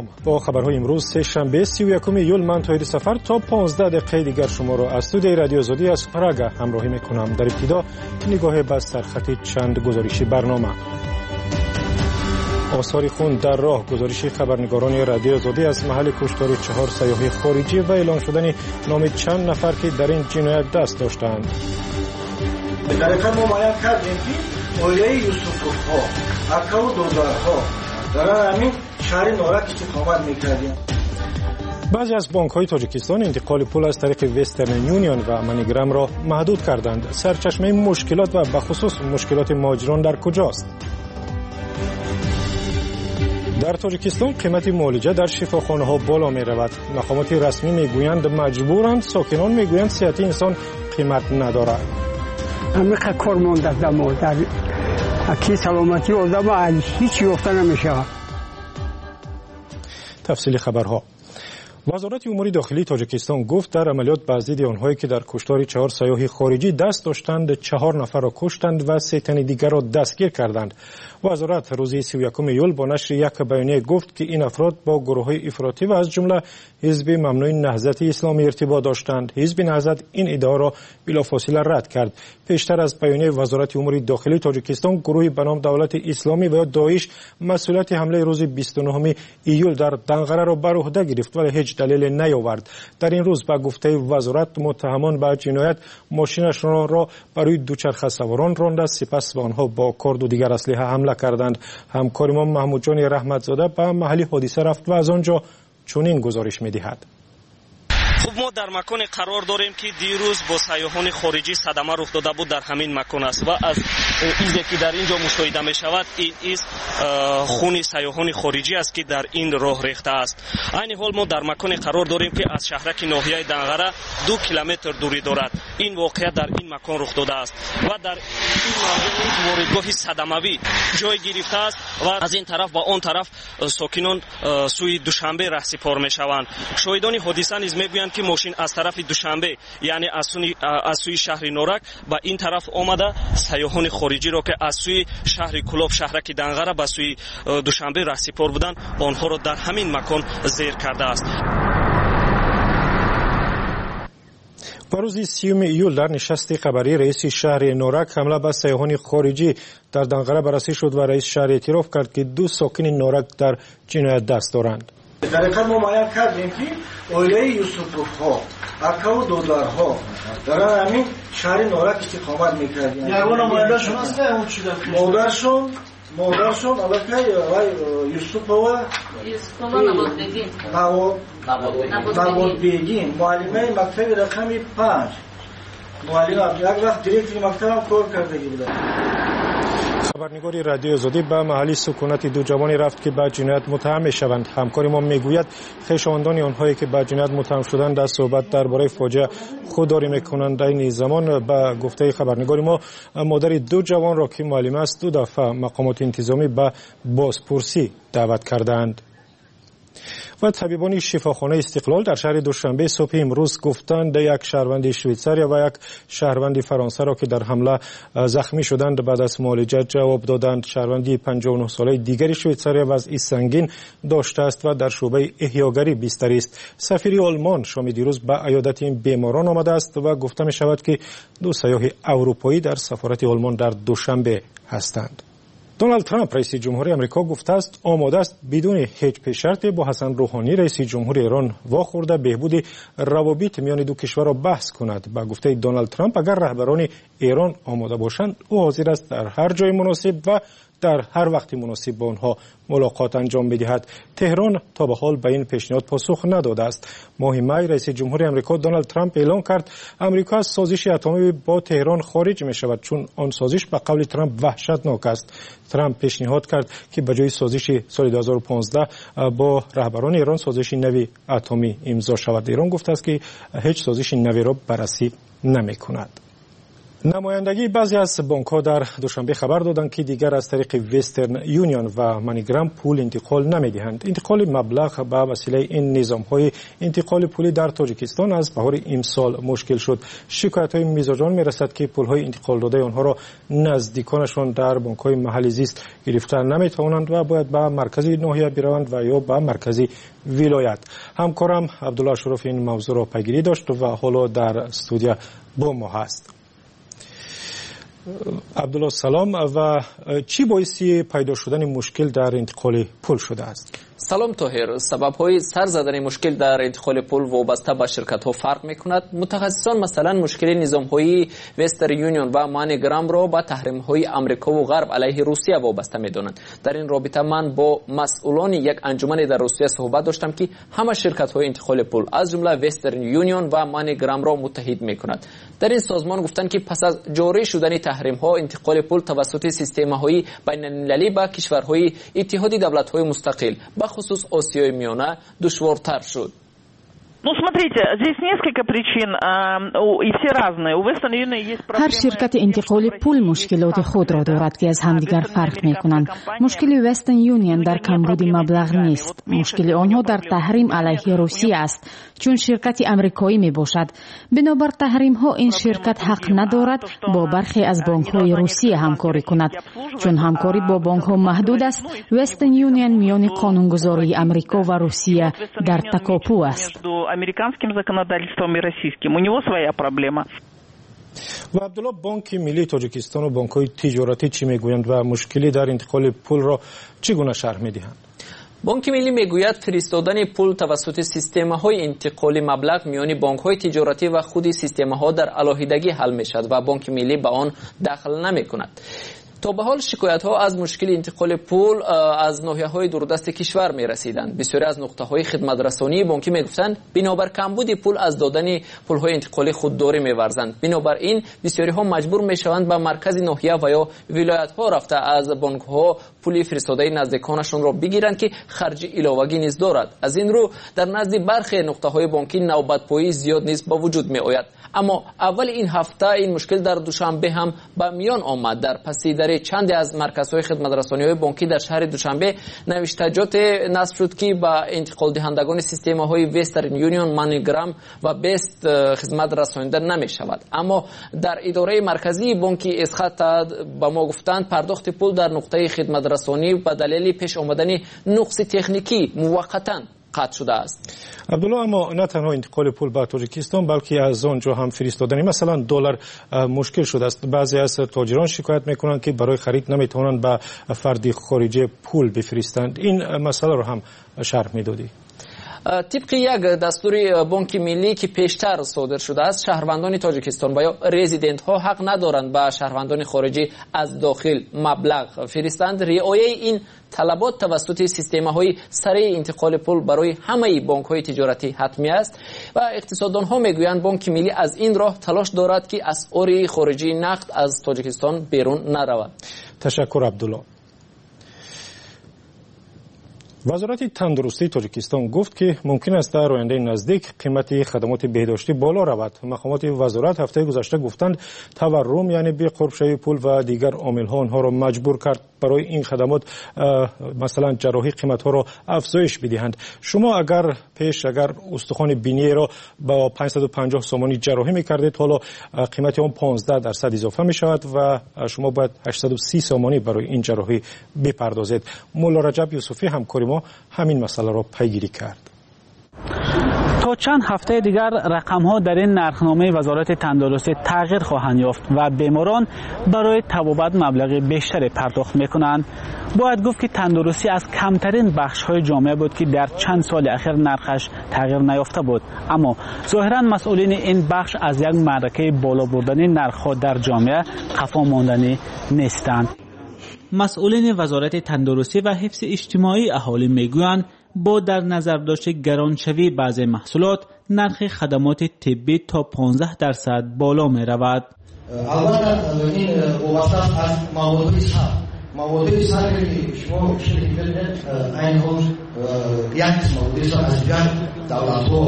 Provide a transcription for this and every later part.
سلام. با خبرهای امروز سه شنبه 31 ایول من طاهر سفر تا 15 دقیقه دیگر شما را از استودیوی رادیو آزادی از پراگ همراهی میکنم. در ابتدا نگاه به سرخط چند گزارشی برنامه. آثار خون در راه، گزارش خبرنگاران رادیو آزادی از محل کشتار 4 سیاح خارجی و اعلام شدن نام چند نفر که در این جنایت دست داشتند. در حقیقت ما معین کردیم که اولیه یوسفوف ها، اکا و دودارها در همین شهر نورک استقامت میکردیم. بعضی از بانک‌های تاجیکستان انتقال پول از طریق وسترن یونیون و منیگرام را محدود کردند. سرچشمه مشکلات و بخصوص مشکلات مهاجران در کجاست؟ در تاجیکستان قیمت معالجه در شفاخانه‌ها بالا می‌رود. مقامات رسمی میگویند مجبورند، ساکنان میگویند صحت انسان قیمت ندارد. همه کار مونده در اکی سلامتی آدم هیچ گفته نمیشه. تفصیل خبرها. وزارت امور داخلی تاجیکستان گفت در عملیات بر ضد آنهایی که در کشتار 4 سیاح خارجی دست داشتند 4 نفر را کشتند و 3 تن دیگر را دستگیر کردند. وزارت روز 31 ایول با نشر یک بیانیه گفت که این افراد با گروه‌های افراطی و از جمله حزب ممنوع نهضت اسلامی ارتباط داشتند. حزب نهضت این ادعا را بلافاصله رد کرد. پیشتر از بیانیه وزارت امور داخلی تاجیکستان، گروهی به نام دولت اسلامی و داعش مسئولیت حمله روز 29 ایول در دنغره را بر عهده گرفت ولی هیچ دلیل نیاورد. در این روز به گفته وزارت متهمان به جنایت ماشینشان را برای دوچرخه سواران راند، سپس به آنها با کارد و دیگر اسلحه حمله کردند. همکار ما محمود جان رحمتزاده به محل حادثه رفت و از آنجا چنین گزارش می‌دهد. خب ما در مکان قرار داریم که دیروز با سیاحان خارجی صدمه رخ داده بود در همین مکان است و از چیزی که در اینجا مشاهده می شود این خون سیاحان خارجی است که در این راه ریخته است. عین حال ما در مکان قرار داریم که از شهرک ناحیه دنغره 2 کیلومتر دوری دارد. این واقعه در این مکان رخ داده است و در این واردگاه صدموی جای گرفته است و از این طرف و آن طرف ساکنان سوی دوشنبه رهسپار می شوند. شاهدان حادثه نیز میگویند که ماشین از طرف دوشنبه یعنی از سوی شهر نورک و این طرف آمده سیاحان خارجی را که از سوی شهر کلاب شهرک دنغره به سوی دوشنبه رهسپار بودند آنها را در همین مکان زیر کرده است. و روز 30 ایول در نشست خبری رئیس شهر نورک حمله به سیاحان خارجی در دنغره بررسی شد و رئیس شهر اعتراف کرد که 2 ساکن نورک در جنایت دست دارند. در حقیقت ما معین کردیم که اولیه یوسفوف ها، اکا و دودارها در همین شهر نورک استقامت میکردیم. یارو مادرشون است که اون چیزا مادرشون البته یوسف و نبود بیگین معلمه مکتب رقم 5 معلم یک وقت دیرکتر مکتب هم کار کرده بودن. خبرنگار رادیو آزادی به محل سکونت 2 جوانی رفت که به جنایت متهم می‌شوند. همکار ما میگوید خویشاوندان آنهایی که به جنایت متهم شدند در صحبت درباره فاجعه خودداری می‌کنند. در این زمان به گفته خبرنگار ما مادر 2 جوان را که معلم است 2 دفعه مقامات انتظامی به بازپرسی دعوت کردند. و طبیبان شفاخانه استقلال در شهر دوشنبه صبح امروز گفتند یک شهروند شویتساریا و یک شهروند فرانسه را که در حمله زخمی شدند بعد از معالجه جواب دادند. شهروندی 59 ساله دیگر شویتساریا وضعی سنگین داشته است و در شعبه احیاگری بستری است. سفیر آلمان شام دیروز به عیادت این بیماران آمده است و گفته می شود که 2 سیاح اروپایی در سفارت آلمان در دوشنبه هستند. دونالد ترامپ رئیس جمهوری آمریکا گفته است آماده است بدون هیچ پیش‌شرطی با حسن روحانی رئیس جمهوری ایران واخورده بهبود روابط میان 2 کشور را بحث کند. با گفته دونالد ترامپ اگر رهبران ایران آماده باشند او حاضر است در هر جای مناسب و در هر وقت مناسب با آنها ملاقات انجام بدهد. تهران تا به حال به این پیشنهاد پاسخ نداده است. ماه می رئیس جمهوری آمریکا دونالد ترامپ اعلام کرد آمریکا از سازش اتمی با تهران خارج می شود چون آن سازش به قول ترامپ وحشتناک است. ترامپ پیشنهاد کرد که به جای سازش سال 2015 با رهبران ایران سازش نوی اتمی امضا شود. ایران گفته است که هیچ سازش نوی را بررسی نمی کند. نمایندگی بعضی از بانک‌ها در دوشنبه خبر دادند که دیگر از طریق وسترن یونیون و مانیگرام پول انتقال نمی‌دهند. انتقال مبلغ به وسیله این نظام‌های انتقال پولی در تاجیکستان از بهار امسال مشکل شد. شکایت‌های میزبان می‌رسد که پول‌های انتقال داده آنها را نزدیکانشان در بانک‌های محلی زیست گرفتن نمی‌توانند و باید به مرکز ناحیه بروند و یا به مرکز ولایت. همکارم عبدالله شرف این موضوع را پیگیری داشت و حالا در استودیو با ما هست. عبدالله سلام، و چی باعث پیدا شدن مشکل در انتقال پول شده است؟ سلام طاهر، سبب‌های سر زدن مشکل در انتقال پول وابسته به شرکت‌ها فرق می‌کند. متخصصان مثلا مشکل نظام‌های وسترن یونیون و مانیگرام را با تحریم‌های آمریکا و غرب علیه روسیه وابسته می‌دانند. در این رابطه من با مسئولان یک انجمن در روسیه صحبت داشتم که همه شرکت‌های انتقال پول از جمله وسترن یونیون و مانیگرام را متحد می‌کند. در این سازمان گفتند که پس از جاری شدن تحریم‌ها انتقال پول توسط سیستم‌های بین‌المللی به کشورهای اتحاد دولت‌های مستقل خصوص آسیای میانه دشوارتر شد. هر شرکت انتقال پول مشکلات خود را دارد که از همدیگر فرق می کنند. مشکل وسترن یونیون در کمبود مبلغ نیست. مشکل آنها در تحریم علیه روسیه است، چون شرکت امریکایی می باشد. بنابر تحریم ها این شرکت حق ندارد با برخی از بانک های روسیه همکاری کند. چون همکاری با بانک ها محدود است، وسترن یونیون میان قانونگذاری امریکا و روسیه در تکاپو است. американским законодательством и российским. У него своя проблема. و عبدالله، بانک ملی تاجیکستان و بانک‌های تجارتی چی میگویند و مشکلی در انتقال پول را چگونه شرح میدهند؟ بانک ملی میگوید فرستادن پول توسط سیستم‌های انتقال مبلغ میان بانک‌های تجارتی و خود سیستم‌ها در علاهیدگی حل میشد و بانک ملی به آن دخل نمی‌کند. تا به حال شکایت‌ها از مشکل انتقال پول از ناحیه‌های دوردست کشور می‌رسیدند. بسیاری از نقطه‌های خدمت رسانی بانکی می‌گفتند بنابر کمبود پول از دادن پول‌های انتقالی خودداری می‌ورزند. بنابراین بسیاری‌ها مجبور می‌شوند به مرکز ناحیه و یا ولایت‌ها رفته از بانک‌ها پول فرستاده نزدیکانشون را بگیرند که خرج علاوه‌ای نیز دارد. از این رو در نزد برخی نقطه‌های بانکی نوبت‌پایی زیاد نیز به وجود می‌آید. اما اول این هفته این مشکل در دوشنبه هم به میان آمد. در پسیدری چند از مرکزهای خدمت رسانی‌های بانکی در شهر دوشنبه نوشتجات نصب شد که با انتقال دهندگان سیستم‌های وسترن یونیون، مانیگرام و بست خدمت رسانیده نمی‌شود. اما در اداره مرکزی بانکی اسخط با ما گفتند پرداخت پول در نقطه خدمت رسانی به دلیل پیش آمدن نقص تکنیکی موقتاً قطع شده است. عبدالله، اما نه تنها انتقال پول به تاجیکستان بلکه از آنجا هم فرستادن مثلا دلار مشکل شده است. بعضی از تاجران شکایت میکنند که برای خرید نمیتوانند به فرد خارجی پول بفرستند. این مسئله رو هم شرح میدادی. طبق یک دستور بانک ملی که پیشتر صادر شده است، شهروندان تاجیکستان و یا رزیدنت ها حق ندارند به شهروندان خارجی از داخل مبلغ فرستند. رعایت این طلبات توسط سیستم‌های سریع انتقال پول برای همه بانک‌های تجارتی حتمی است و اقتصاددان‌ها میگویند بانک ملی از این راه تلاش دارد که اسعار خارجی نقد از تاجیکستان بیرون نرود. تشکر عبدالله. وزارت تندرستی تاجیکستان گفت که ممکن است در آینده نزدیک قیمت خدمات بهداشتی بالا رود. مقامات وزارت هفته گذشته گفتند تورم یعنی بی قربشوی پول و دیگر عامل‌ها آنها را مجبور کرد برای این خدمات مثلا جراحی قیمت‌ها را افزایش بدهند. شما اگر استخوان بینی را با 550 سومانی جراحی می‌کردید، حالا قیمت آن 15% اضافه می‌شود و شما باید 830 سومانی برای این جراحی بپردازید. مولا رجب یوسفی همکار ما همین مسئله را پیگیری کرد. تا چند هفته دیگر رقم‌ها در این نرخنامه وزارت تندرستی تغییر خواهند یافت و بیماران برای طبابت مبلغ بیشتری پرداخت می‌کنند. باید گفت که تندرستی از کمترین بخش‌های جامعه بود که در چند سال اخیر نرخش تغییر نیافته بود، اما ظاهراً مسئولین این بخش از یک معرکه بالا بردن نرخ‌ها در جامعه خفا ماندنی نیستند. مسئولین وزارت تندرستی و حفظ اجتماعی اهالی میگویند با در نظر داشت گرانشوی بعضی محصولات، نرخ خدمات طبی تا 15% بالا می رود. البته این وابسته از مواد سر که شما شده این هم یک مواد سر از دیگر دولت ها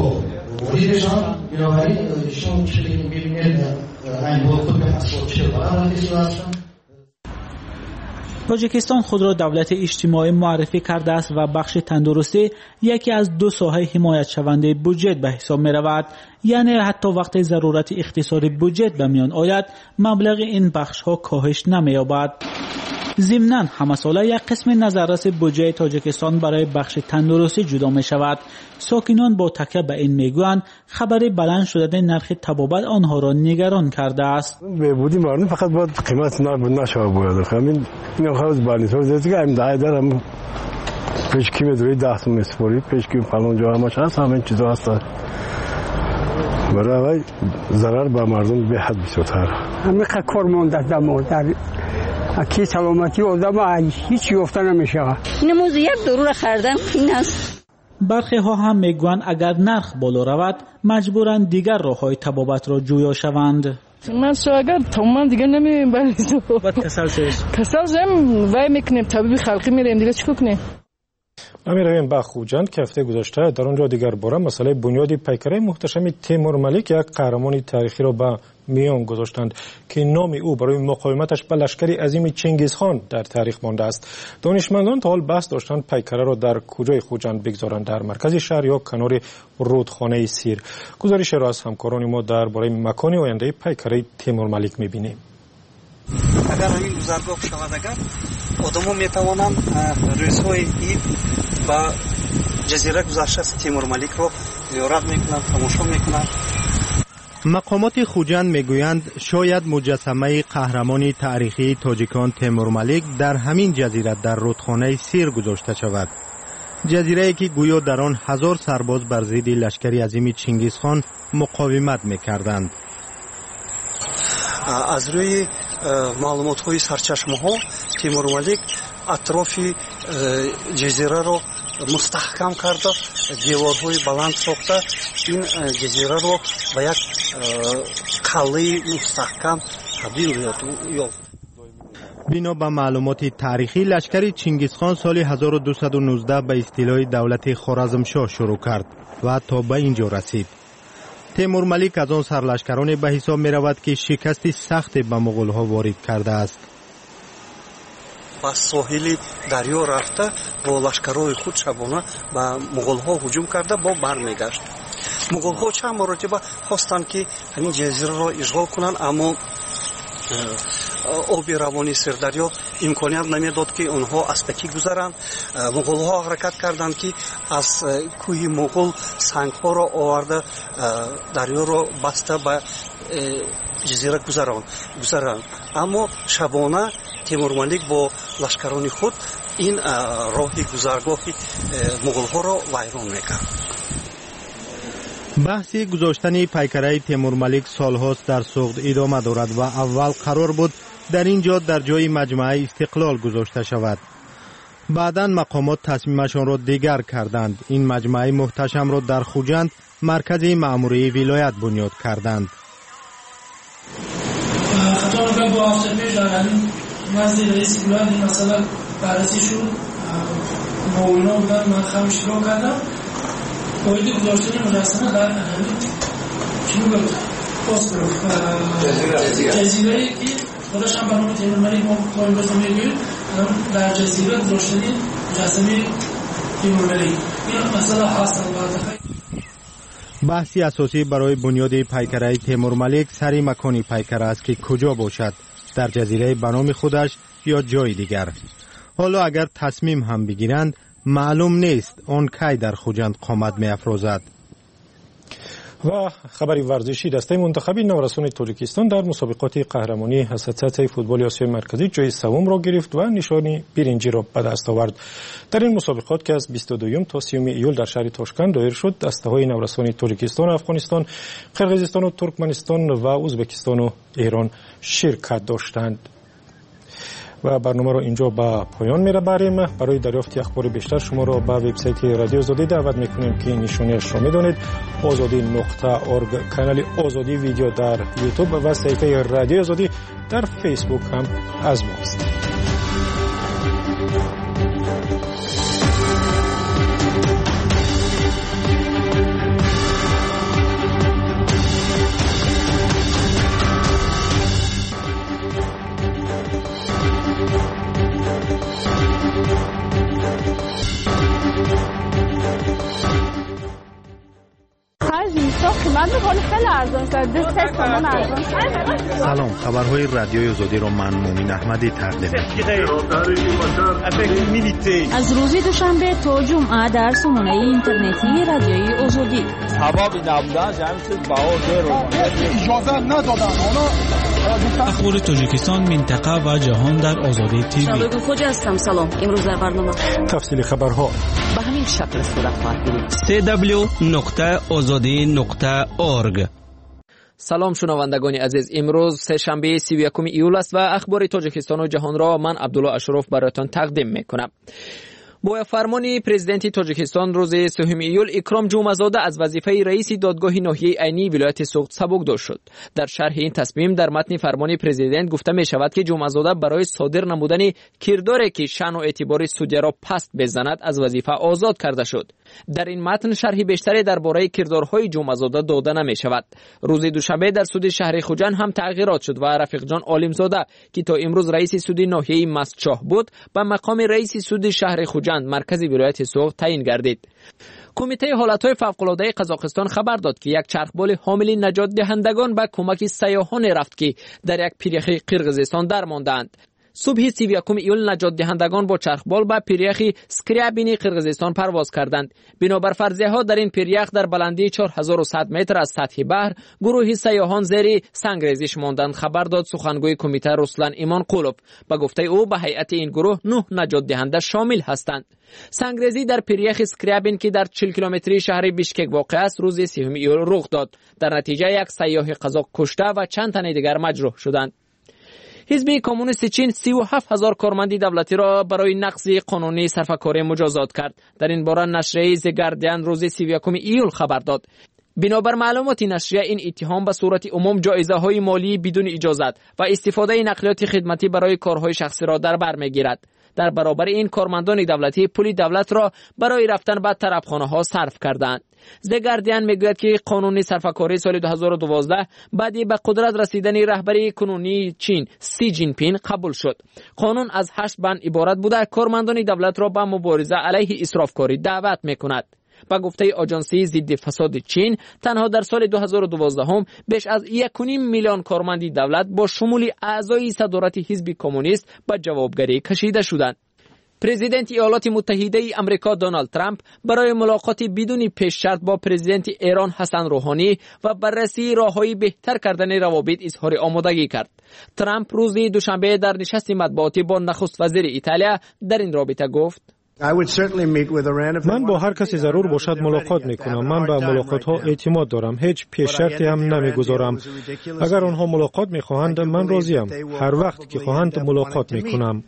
وریدشان بنابراین شما که می‌بینید این حقوق اساسی قرار هستند. تاجیکستان خود را دولت اجتماعی معرفی کرده است و بخش تندرستی یکی از دو ساحه حمایت شونده بودجه به حساب می رود. یعنی حتی وقتی ضرورت اختصار بودجه به میان آید مبلغ این بخش ها کاهش نمی یابد. ضمناً همه ساله یک قسم نظررس بودجه تاجیکستان برای بخش تندرستی جدا می شود. ساکنان با تکیه به این میگویند خبر بلند شدن نرخ طبابت آنها را نگران کرده است. بودی مردم فقط باید قیمت نشه باید. همین این خواهد بانیتور دیگه هم دارم پیش کی میدوی 10 تومن سپاری پیش کی فلان جا همش هست همین چیزا هست. برای ضرر به مردم به حد بسیار. همین کار مونده در اکی سلامتی آدم هیچ یافته نمیشه. نموز یک ضرور خریدن این است. برخی ها هم میگویند اگر نرخ بالا رود مجبورند دیگر راههای طبابت را جویا شوند. من اگر تومن دیگه نمیبرم بعد کسل زم وای میکنیم طبیب خلقی میریم دیگه چیکار کنیم. میرویم به خوجند که هفته گذشته در آنجا دیگر باره مسئله بنیادی پیکره محتشم تیمور ملیک یک قهرمان تاریخی را به میان گذاشتند که نام او برای مقاومتش به لشکر عظیم چنگیزخان در تاریخ مانده است. دانشمندان تا حال بحث داشتند پیکره را در کجای خوجند بگذارند، در مرکز شهر یا کنار رودخانه سیر. گزارش را از همکاران ما درباره مکان آینده پیکره تیمور ملیک میبینیم. اگر این گذرگاه شود اگر آدم‌ها میتوانند روزهای عید با جزیره گذشته تیمور ملیک را زیارت میکنند، تماشا میکنند. مقامات خوجند میگویند شاید مجسمه قهرمان تاریخی تاجیکان تیمور ملیک در همین جزیره در رودخانه سیر گذاشته شود. جزیره‌ای که گویا در آن 1000 سرباز بر ضد لشکر عظیم چنگیزخان مقاومت میکردند. از روی معلومات‌های سرچشمه‌ها تیمور ملیک اطراف جزیره را مستحکم کرده، دیوارهای بلند ساخته این جزیره را به یک قلعه مستحکم تبدیل یافت. بنا به معلومات تاریخی لشکر چنگیزخان سال 1219 به استیلای دولت خوارزمشاه شروع کرد و تا به اینجا رسید. تیمور ملیک از آن سرلشکران به حساب می رود که شکست سخت به مغول ها وارد کرده است. با ساحل دریا رفته با لشکرهای خود شبانه به مغول ها هجوم کرده با برمیگشت. مغول ها چند مرتبه خواستند که همین جزیره را اشغال کنند اما آب روانی سردریا امکانیت نمیداد که آنها از تکی گذرند. مغول ها حرکت کردند که از کوه مغول سنگ ها را آورده دریا را بسته به جزیره گذرند. اما شبانه تیمور ملیک با لشکران خود این راه گذرگاه مغول ها را ویران میکرد. بحث گذاشتن پیکره تیمور ملیک سالهاست در سوغد ادامه دارد و اول قرار بود در اینجا در جای مجمع استقلال گذاشته شود. بعداً مقامات تصمیمشان را دیگر کردند. این مجمع محتشم را در خوجند مرکز مأموری ولایت بنیاد کردند. خطر با هفته پیش در همین نزد رئیس ولایت این مسئله بررسی شد. معاونا بودن، من خودم اشتراک کردم. باید گذاشتن مجسمه در همین چی میگوید جزیره که خودش هم برنامه تیمور ملیک ما کاری بازم میگوید در جزیره گذاشتن مجسمه تیمور ملیک. این مسئله هست. بحثی اساسی برای بنیاد پیکره تیمور ملیک سری مکانی پیکره است که کجا باشد، در جزیره به نام خودش یا جای دیگر. حالا اگر تصمیم هم بگیرند معلوم نیست آن کی در خوجند قامت می افروزد. و خبری ورزشی، دسته منتخبی نورسان تاجیکستان در مسابقات قهرمانی حساسیت فوتبال آسیای مرکزی جای سوم را گرفت و نشانی برنجی را به دست آورد. در این مسابقات که از 22 تا 30 ایول در شهر تاشکند دایر شد، دسته های نورسان تاجیکستان، افغانستان، قرقیزستان و ترکمنستان و ازبکستان و ایران شرکت داشتند. و برنامه را اینجا به پایان می‌بریم. برای دریافت اخبار بیشتر شما را به وبسایت رادیو آزادی دعوت می‌کنیم که نشانیش را می‌دانید. azadi.org، کانال آزادی ویدیو در یوتیوب و صفحه رادیو آزادی در فیسبوک هم از ماست. خرج اینستا قیمت میکنه خیلی ارزان است. 2 تومان ارزان. سلام، خبرهای رادیوی آزادی را من مومن احمدی تقدیم می‌کنم. از روز دوشنبه تا جمعه در سامانه اینترنتی رادیوی آزادی. اجازه ندادن اخبار تاجیکستان، منطقه و جهان در آزادی تیوی. شبکه خوج هستم. سلام. امروز در برنامه تفصیل خبرها به همین شکل صورت خواهد گرفت. www.azadi.org. سلام شنوندگان عزیز، امروز سه شنبه 31 ایول است و اخبار تاجیکستان و جهان را من عبدالله اشرف برایتان تقدیم میکنم. با فرمان پرزیدنت تاجیکستان روز 3 ایول اکرام جمعه‌زاده از وظیفه رئیس دادگاه ناحیه عینی ولایت سوخت سبکدار شد. در شرح این تصمیم در متن فرمان پرزیدنت گفته می شود که جمعه‌زاده برای صادر نمودن کرداری که شأن و اعتبار سودیا را پست بزند از وظیفه آزاد کرده شد. در این متن شرح بیشتری درباره کردارهای جمعه‌زاده داده نمی شود. روز دوشنبه در سود شهر خوجند هم تغییرات شد و رفیق جان عالمزاده که تا امروز رئیس سود ناحیه مسجد بود به مقام رئیس سود شهر خوجند مرکزی ولایت سوخت تعیین گردید. کمیته حالتهای فوق‌العاده قزاقستان خبر داد که یک چرخبال حامل نجات دهندگان به کمک سیاحان رفت که در یک پیریخ قرقیزستان درماندند. صبح 31 ایول نجات دهندگان با چرخبال به پیریخ سکریابین قرقیزستان پرواز کردند. بنابر فرضیه ها در این پیریخ در بلندی 4100 متر از سطح بحر گروهی سیاحان زیر سنگریزش ماندند، خبر داد سخنگوی کمیته رسلان ایمان قولوف. به گفته او به هیئت این گروه 9 نجات دهنده شامل هستند. سنگریزی در پیریخ سکریابین که در 40 کیلومتری شهر بیشکک واقع است روز 3 ایول رخ داد. در نتیجه یک سیاح قزاق کشته و چند تن دیگر مجروح شدند. حزب کمونیست چین 37,000 کارمند دولتی را برای نقض قانونی صرفه‌کاری مجازات کرد. در این باره نشریه The Guardian روز 31 ایول خبر داد. بنابر معلومات نشریه این اتهام به صورت عموم جایزه‌های مالی بدون اجازت و استفاده نقلیات خدمتی برای کارهای شخصی را در بر می‌گیرد. در برابر این کارمندان دولتی پول دولت را برای رفتن به طرفخانه‌ها صرف کردند. The Guardian میگوید که قانون صرفه‌کاری سال 2012 بعدی به قدرت رسیدن رهبری کنونی چین سی جین پین قبول شد. قانون از 8 بند عبارت بوده کارمندان دولت را به مبارزه علیه اسرافکاری دعوت می‌کند. با گفته آژانسی ضد فساد چین تنها در سال 2012 هم بیش از 1.5 میلیون کارمند دولت با شمول اعضای صدارت حزب کمونیست به جوابگری کشیده شدند. پرزیدنت ایالات متحده آمریکا دونالد ترامپ برای ملاقات بدون پیش شرط با پرزیدنت ایران حسن روحانی و بررسی راه‌های بهتر کردن روابط اظهار آمادگی کرد. ترامپ روز دوشنبه در نشست مطبوعاتی با نخست وزیر ایتالیا در این رابطه گفت: من با هر کسی ضرور باشد ملاقات میکنم. من به ملاقات ها اعتماد دارم. هیچ پیش شرطی هم نمیگذارم. اگر آنها ملاقات میخواهند من راضیم. هر وقت که خواهند ملاقات میکنم.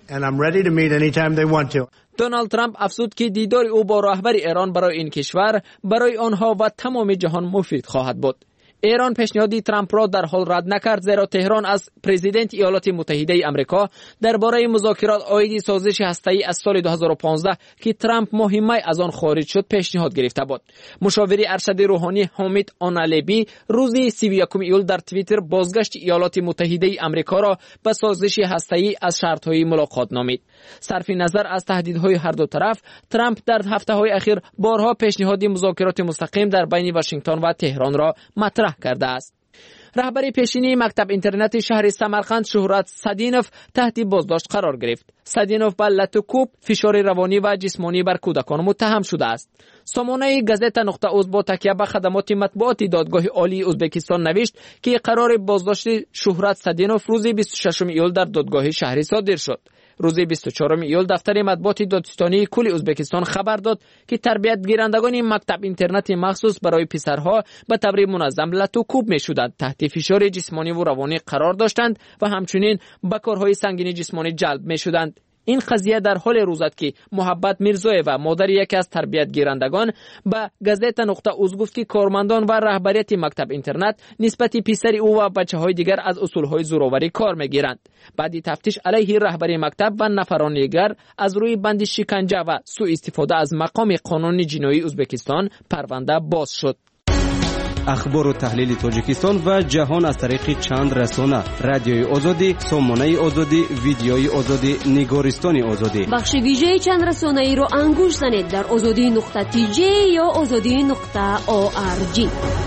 دونالد ترامپ افزود که دیدار او با رهبر ایران برای این کشور برای آنها و تمام جهان مفید خواهد بود. ایران پیشنهاد ترامپ را در حال رد نکرد، زیرا تهران از پرزیدنت ایالات متحده آمریکا درباره مذاکرات عاید سازش هسته‌ای از سال 2015 که ترامپ ماه می از آن خارج شد پیشنهاد گرفته بود. مشاور ارشد روحانی حامد آنالبی روز 31 ایول در توییتر بازگشت ایالات متحده آمریکا را به سازش هسته‌ای از شرط‌های ملاقات نامید. صرف نظر از تهدیدهای هر دو طرف، ترامپ در هفته‌های اخیر بارها پیشنهاد مذاکرات مستقیم در بین واشنگتن و تهران را مطرح کرده است. رهبر پیشینی مکتب اینترنت شهر سمرقند شهرت سدینوف تحت بازداشت قرار گرفت. سدینوف با لطوکوب فشار روانی و جسمانی بر کودکان متهم شده است. سامانه گازeta.uz با تکیه به خدمات مطبوعاتی دادگاه عالی ازبکستان نوشت که قرار بازداشت شهرت سدینوف روز 26 ایول در دادگاه شهری صادر شد. روز 24 ایول دفتر مطبوعات دادستانی کل ازبکستان خبر داد که تربیت گیرندگان مکتب اینترنت مخصوص برای پسرها به طور منظم لطوکوب می‌شدند، تحت فشار جسمانی و روانی قرار داشتند و همچنین به کارهای سنگین جسمانی جلب می‌شدند. این قضیه در حال روز است که محبت میرزایی و مادر یکی از تربیت گیرندگان به گازeta.uz گفت که کارمندان و رهبریت مکتب اینترنت نسبت پسر او و بچه‌های دیگر از اصولهای زورآوری کار میگیرند. بعد تفتیش علیه رهبری مکتب و نفران دیگر از روی بند شکنجه و سوء استفاده از مقام قانونی جنایی ازبکستان پرونده باز شد. اخبار و تحلیل تاجیکستان و جهان از طریق چند رسانه: رادیوی آزادی، سامانه آزادی، ویدیوی آزادی، نگارستان آزادی. بخش ویژه چند رسانه‌ای رو انگوش زنید در azadi.tj یا azadi.org.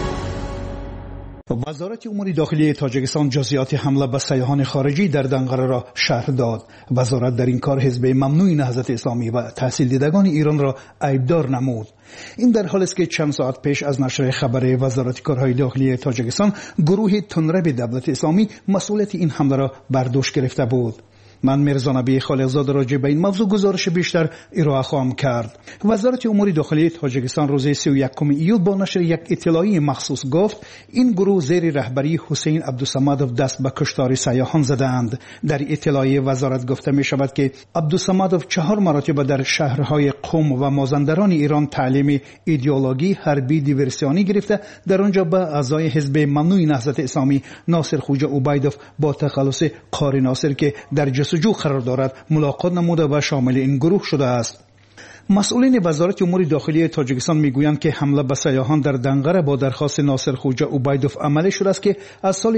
وزارت امور داخلی تاجیکستان جزئیات حمله به سیاحان خارجی در دنقره را شرح داد. وزارت در این کار حزب ممنوع نهضت اسلامی و تحصیل دیدگان ایران را عیبدار نمود. این در حالی است که چند ساعت پیش از نشر خبر وزارت کارهای داخلی تاجیکستان گروه تنرب دولت اسلامی مسئولیت این حمله را بر دوش گرفته بود. من میرزا نبی خالقزاده راجع به این موضوع گزارش بیشتر ارائه خواهم کرد. وزارت امور داخلی تاجیکستان روز 31 ایول با نشر یک اطلاعیه مخصوص گفت این گروه زیر رهبری حسین عبدالصمدوف دست به کشتار سیاحان زدند. در اطلاعیه وزارت گفته می شود که عبدالصمدوف 4 مرتبه در شهرهای قم و مازندران ایران تعلیم ایدئولوژی حربی دیورسیونی گرفته. در آنجا به اعضای حزب ممنوع نهضت اسلامی ناصر خوجا عبیدوف با تخلص قاری ناصر که در جستجو قرار دارد ملاقات نموده و شامل این گروه شده است. مسئولین وزارت امور داخلی تاجیکستان میگویند که حمله به سیاحان در دنقره با درخواست ناصر خوجا عبیدوف عملی شده است که از سال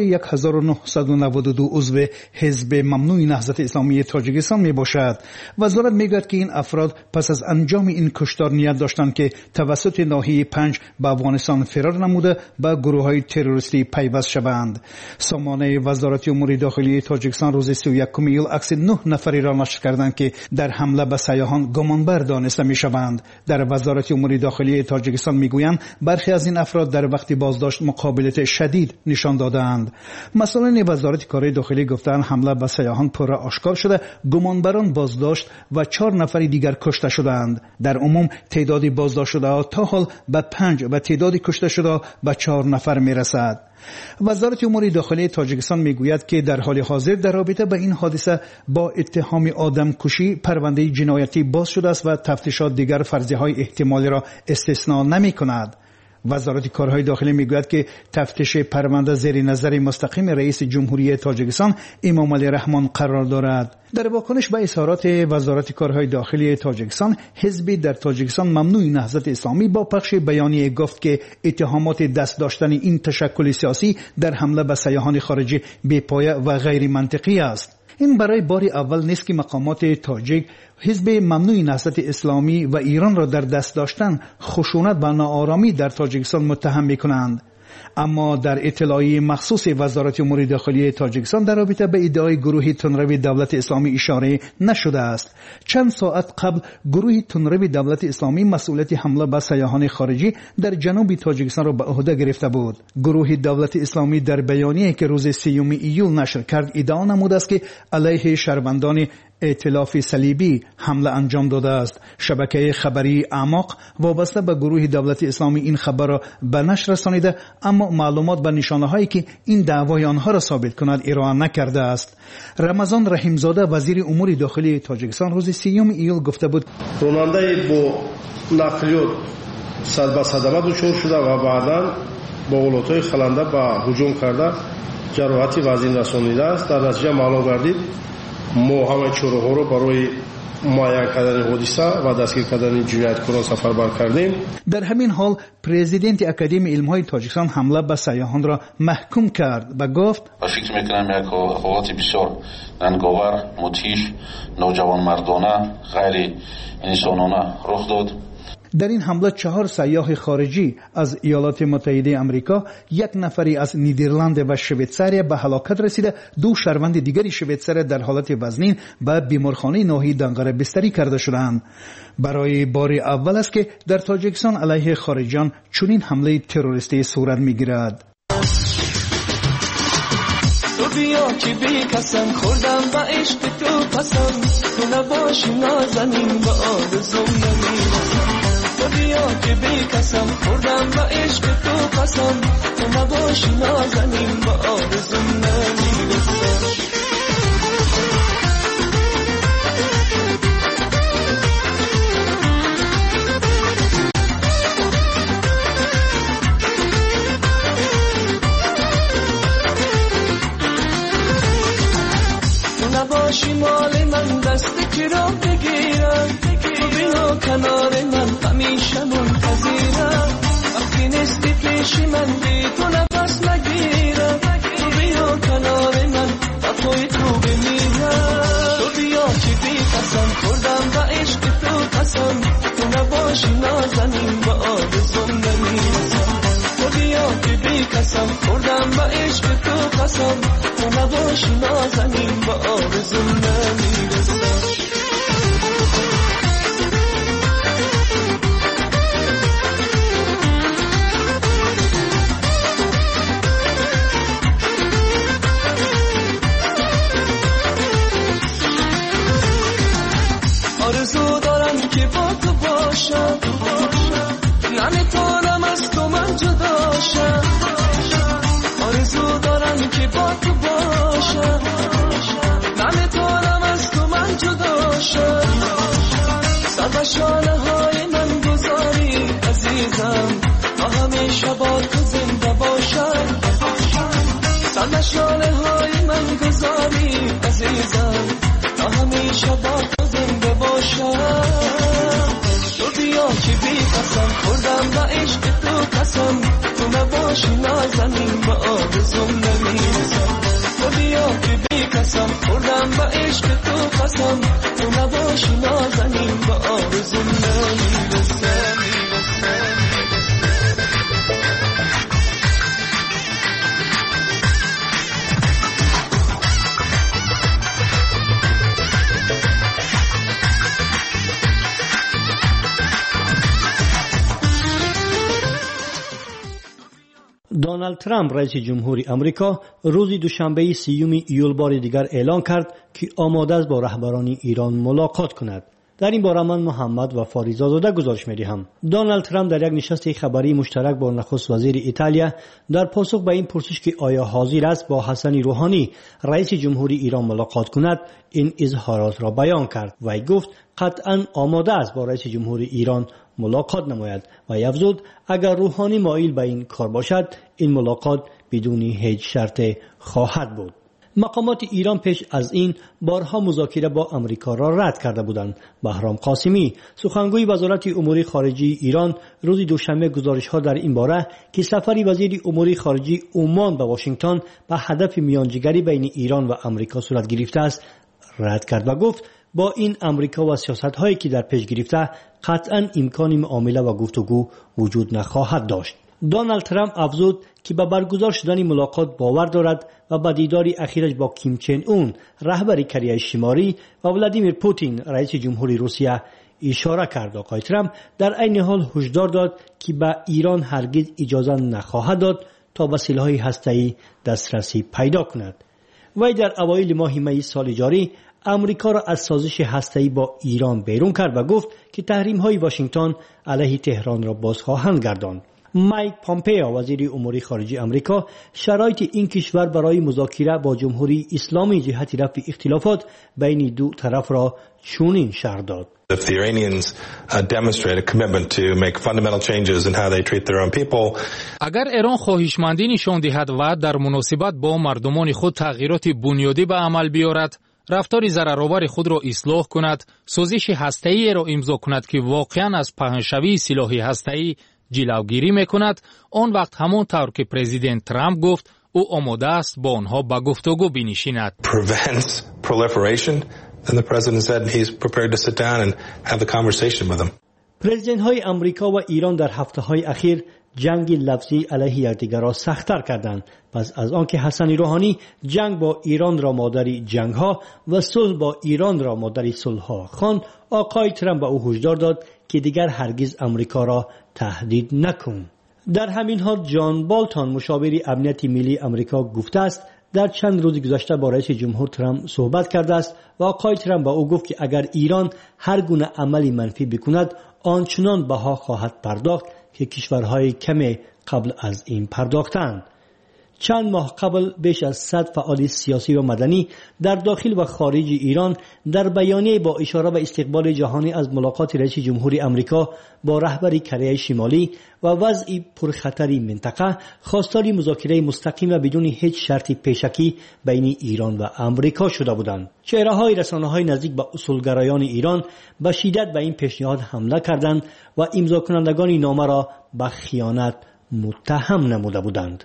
1992 عضو حزب ممنوع نهضت اسلامی تاجیکستان می باشد. وزارت میگوید که این افراد پس از انجام این کشتار نیت داشتند که توسط ناحیه 5 به افغانستان فرار نموده به گروه‌های تروریستی پیوست شوند. سامانه وزارت امور داخلی تاجیکستان روز 31 ایول عکس 9 نفری را نشر کردند که در حمله به سیاحان گمانبر دانسته میشوند. در وزارت امور داخلی تاجیکستان میگویند برخی از این افراد در وقت بازداشت مقابلت شدید نشان دادند. مسئولین وزارت کارهای داخلی گفتند حمله به سیاحان پر آشکار شده، گمانبران بازداشت و 4 نفر دیگر کشته شدند. در عموم تعداد بازداشت شده تا حال به 5 و تعداد کشته شده به 4 نفر میرسد. وزارت امور داخلی تاجیکستان میگوید که در حال حاضر در رابطه با این حادثه با اتهام آدمکشی پرونده جنایتی باز شده است و تفتیشات دیگر فرضیه‌های احتمالی را استثناء نمی‌کند. وزارت کارهای داخلی میگوید که تفتیش پرونده زیر نظر مستقیم رئیس جمهوری تاجیکستان امام علی رحمان قرار دارد. در واکنش به اظهارات وزارت کارهای داخلی تاجیکستان، حزب در تاجیکستان ممنوع نهضت اسلامی با پخش بیانیه گفت که اتهامات دست داشتن این تشکل سیاسی در حمله به سیاحان خارجی بی‌پایه و غیر منطقی است. این برای بار اول نیست که مقامات تاجیک حزب ممنوع نهضت اسلامی و ایران را در دست داشتن خشونت و ناآرامی در تاجیکستان متهم می‌کنند. اما در اطلاعیه مخصوص وزارت امور داخلی تاجیکستان در رابطه به ادعای گروه تنرب دولت اسلامی اشاره نشده است. چند ساعت قبل گروه تنرب دولت اسلامی مسئولیت حمله به سیاحان خارجی در جنوب تاجیکستان را به عهده گرفته بود. گروه دولت اسلامی در بیانیه‌ای که روز 3 ایول نشر کرد ادعا نموده است که علیه شهروندان ائتلاف صلیبی حمله انجام داده است. شبکه خبری اعماق وابسته به گروه دولت اسلامی این خبر را به نشر رسانیده، اما معلومات به نشانه‌هایی که این دعوای آنها را ثابت کند ارائه نکرده است. رمضان رحیمزاده وزیر امور داخلی تاجیکستان روز 3 ایول گفته بود راننده با نقلیات صد به صدمه دچار شده و بعداً با غلط‌های خلنده به هجوم کرده جراحتی وزین رسانیده است. در نتیجه معلوم گردید ما همه چوره‌ها رو برای معین کردن حادثه و دستگیر کردن جنایتکاران سفربر کردیم. در همین حال پرزیدنت اکادمی علم‌های تاجیکستان حمله به سیاحان را محکوم کرد و گفت فکر می‌کنم یک حالت بسیار ننگاور، مدهش، نوجوانمردانه، غیر انسانانه رخ داد. در این حمله 4 سیاح خارجی از ایالات متحده آمریکا، 1 نفری از نیدرلند و شویتساریا به هلاکت رسیده. 2 شهروند دیگری شویتساریا در حالت وزنین به بیمارخانه ناحیه دنقره بستری کرده شدند. برای بار اول است که در تاجیکستان علیه خارجیان چنین حمله تروریستی صورت می‌گیرد. بیا که بی کسم خوردم و عشق تو پسم، تو نباشی نازنین و آرزوم نمیرسم. بیا که بی کسم خوردم و عشق تو پسم، تو نباشی نازنین و آرزوم نمیرسم. نباشی مال من دست کی را بگیرم، تو بیا کنار من همیشه منتظرم. وقتی نیستی پیش باشی من بی تو نفس نگیرم تو بیا کنار من با توی تو بمیرم تو بیا که بی قسم خوردم با عشق تو قسم تو نباشی نازنین با آرزوم نمیرسم تو بیا که بی قسم خوردم با عشق تو قسم تو نباشی نازنین با آرزوم نمیرسم آرزو دارم که با تو باشم نمیتونم از تو من جدا شم آرزو دارم که با تو باشم نمیتونم از تو من جدا شم سر شانه های من گذاری عزیزم تا همیشه با تو زنده باشم سر شانه های من گذاری عزیزم تا همیشه با تو زنده باشم تو بیا که بی قسم خوردم با عشق تو قسم تو نباشی نازنین با آرزوم نمیرسم تو بیا که بی قسم خوردم با عشق تو قسم تو نباشی نازنین با آرزوم نمیرسم دونالد ترامپ رئیس جمهوری آمریکا روز دوشنبه 30 ایول بار دیگر اعلان کرد که آماده است با رهبران ایران ملاقات کند. در این باره من محمد و فاریزاده گزارش می‌دهم. دونالد ترامپ در یک نشست خبری مشترک با نخست وزیر ایتالیا در پاسخ به این پرسش که آیا حاضر است با حسن روحانی رئیس جمهوری ایران ملاقات کند این اظهارات را بیان کرد و گفت قطعاً آماده است با رئیس جمهوری ایران ملاقات نماید و افزود اگر روحانی مایل به این کار باشد این ملاقات بدون هیچ شرط خواهد بود. مقامات ایران پیش از این بارها مذاکره با آمریکا را رد کرده بودند. بهرام قاسمی سخنگوی وزارت امور خارجه ایران روز دوشنبه گزارش‌ها در این باره که سفر وزیر امور خارجه عمان به واشنگتن به هدف میانجیگری بین ایران و آمریکا صورت گرفته است رد کرد و گفت با این آمریکا و سیاست‌هایی که در پیش گرفته قطعاً امکان معامله و گفتگو وجود نخواهد داشت. دونالد ترامپ افزود که به برگزار شدن ملاقات باور دارد و به دیدار اخیرش با کیم چن اون رهبر کره شمالی و ولادیمیر پوتین رئیس جمهوری روسیه اشاره کرد. آقای ترامپ در عین حال هشدار داد که به ایران هرگز اجازه نخواهد داد تا به سلاح هسته‌ای دسترسی پیدا کند. وی در اوایل ماه می سال جاری امریکا را از سازش هسته‌ای با ایران بیرون کرد و گفت که تحریم‌های واشنگتن علیه تهران را باز خواهند گرداند. مایک پامپئو وزیر امور خارجه آمریکا شرایط این کشور برای مذاکره با جمهوری اسلامی جهت رفع اختلافات بین دو طرف را چنین شرح داد. If the Iranians demonstrate a commitment to make fundamental changes in how they treat their own people. اگر ایران خواهشمندی نشان دهد و در مناسبت با مردمان خود تغییرات بنیادی به عمل بیارد، رفتار ضررآور خود را اصلاح کند، سازش هسته‌ای را امضا کند که واقعاً از پهنشوی سلاح هسته‌ای جلوگیری میکند، آن وقت همون طور که پرزیدنت ترامپ گفت او آماده است با آنها به گفتگو بنشیند. Prevent proliferation, then the president said he's prepared to sit down and have the conversation with them. پرزیدنت های آمریکا و ایران در هفته های اخیر جنگ لفظی علیه یکدیگر را سخت‌تر کردند. پس از آنکه حسن روحانی جنگ با ایران را مادر جنگ ها و صلح با ایران را مادر صلح ها خواند، آقای ترامپ به او هشدار داد که دیگر هرگز آمریکا را تهدید نکن. در همین حال جان بالتون مشاور امنیت ملی آمریکا گفته است در چند روز گذشته با رئیس جمهور ترامپ صحبت کرده است و آقای ترامپ با او گفت که اگر ایران هر گونه عملی منفی بکند آنچنان بها خواهد پرداخت که کشورهای کمی قبل از این پرداختند. چند ماه قبل بیش از 100 فعال سیاسی و مدنی در داخل و خارج ایران در بیانیه با اشاره به استقبال جهانی از ملاقات رئیس جمهوری آمریکا با رهبر کره شمالی و وضع پرخطر منطقه خواستار مذاکره مستقیم و بدون هیچ شرط پیشکی بین ایران و آمریکا شده بودند. چهره‌های رسانه‌های نزدیک به اصولگرایان ایران به شدت به این پیشنهاد حمله کردند و امضا کنندگان نامه را به خیانت متهم نموده بودند.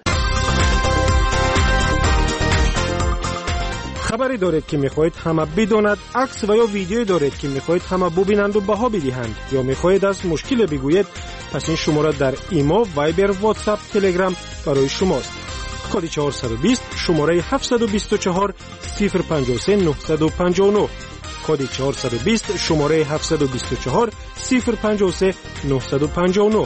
خبری دارید که میخواهید همه بداند، عکس و یا ویدیویی دارید که میخواهید همه ببینند و بها بدهند، یا میخواهید از مشکل بگویید، پس این شماره در ایما، وایبر، واتساپ، تلگرام برای شماست. کد 420 شماره 724 053 959. کد 420 شماره 724 053 959.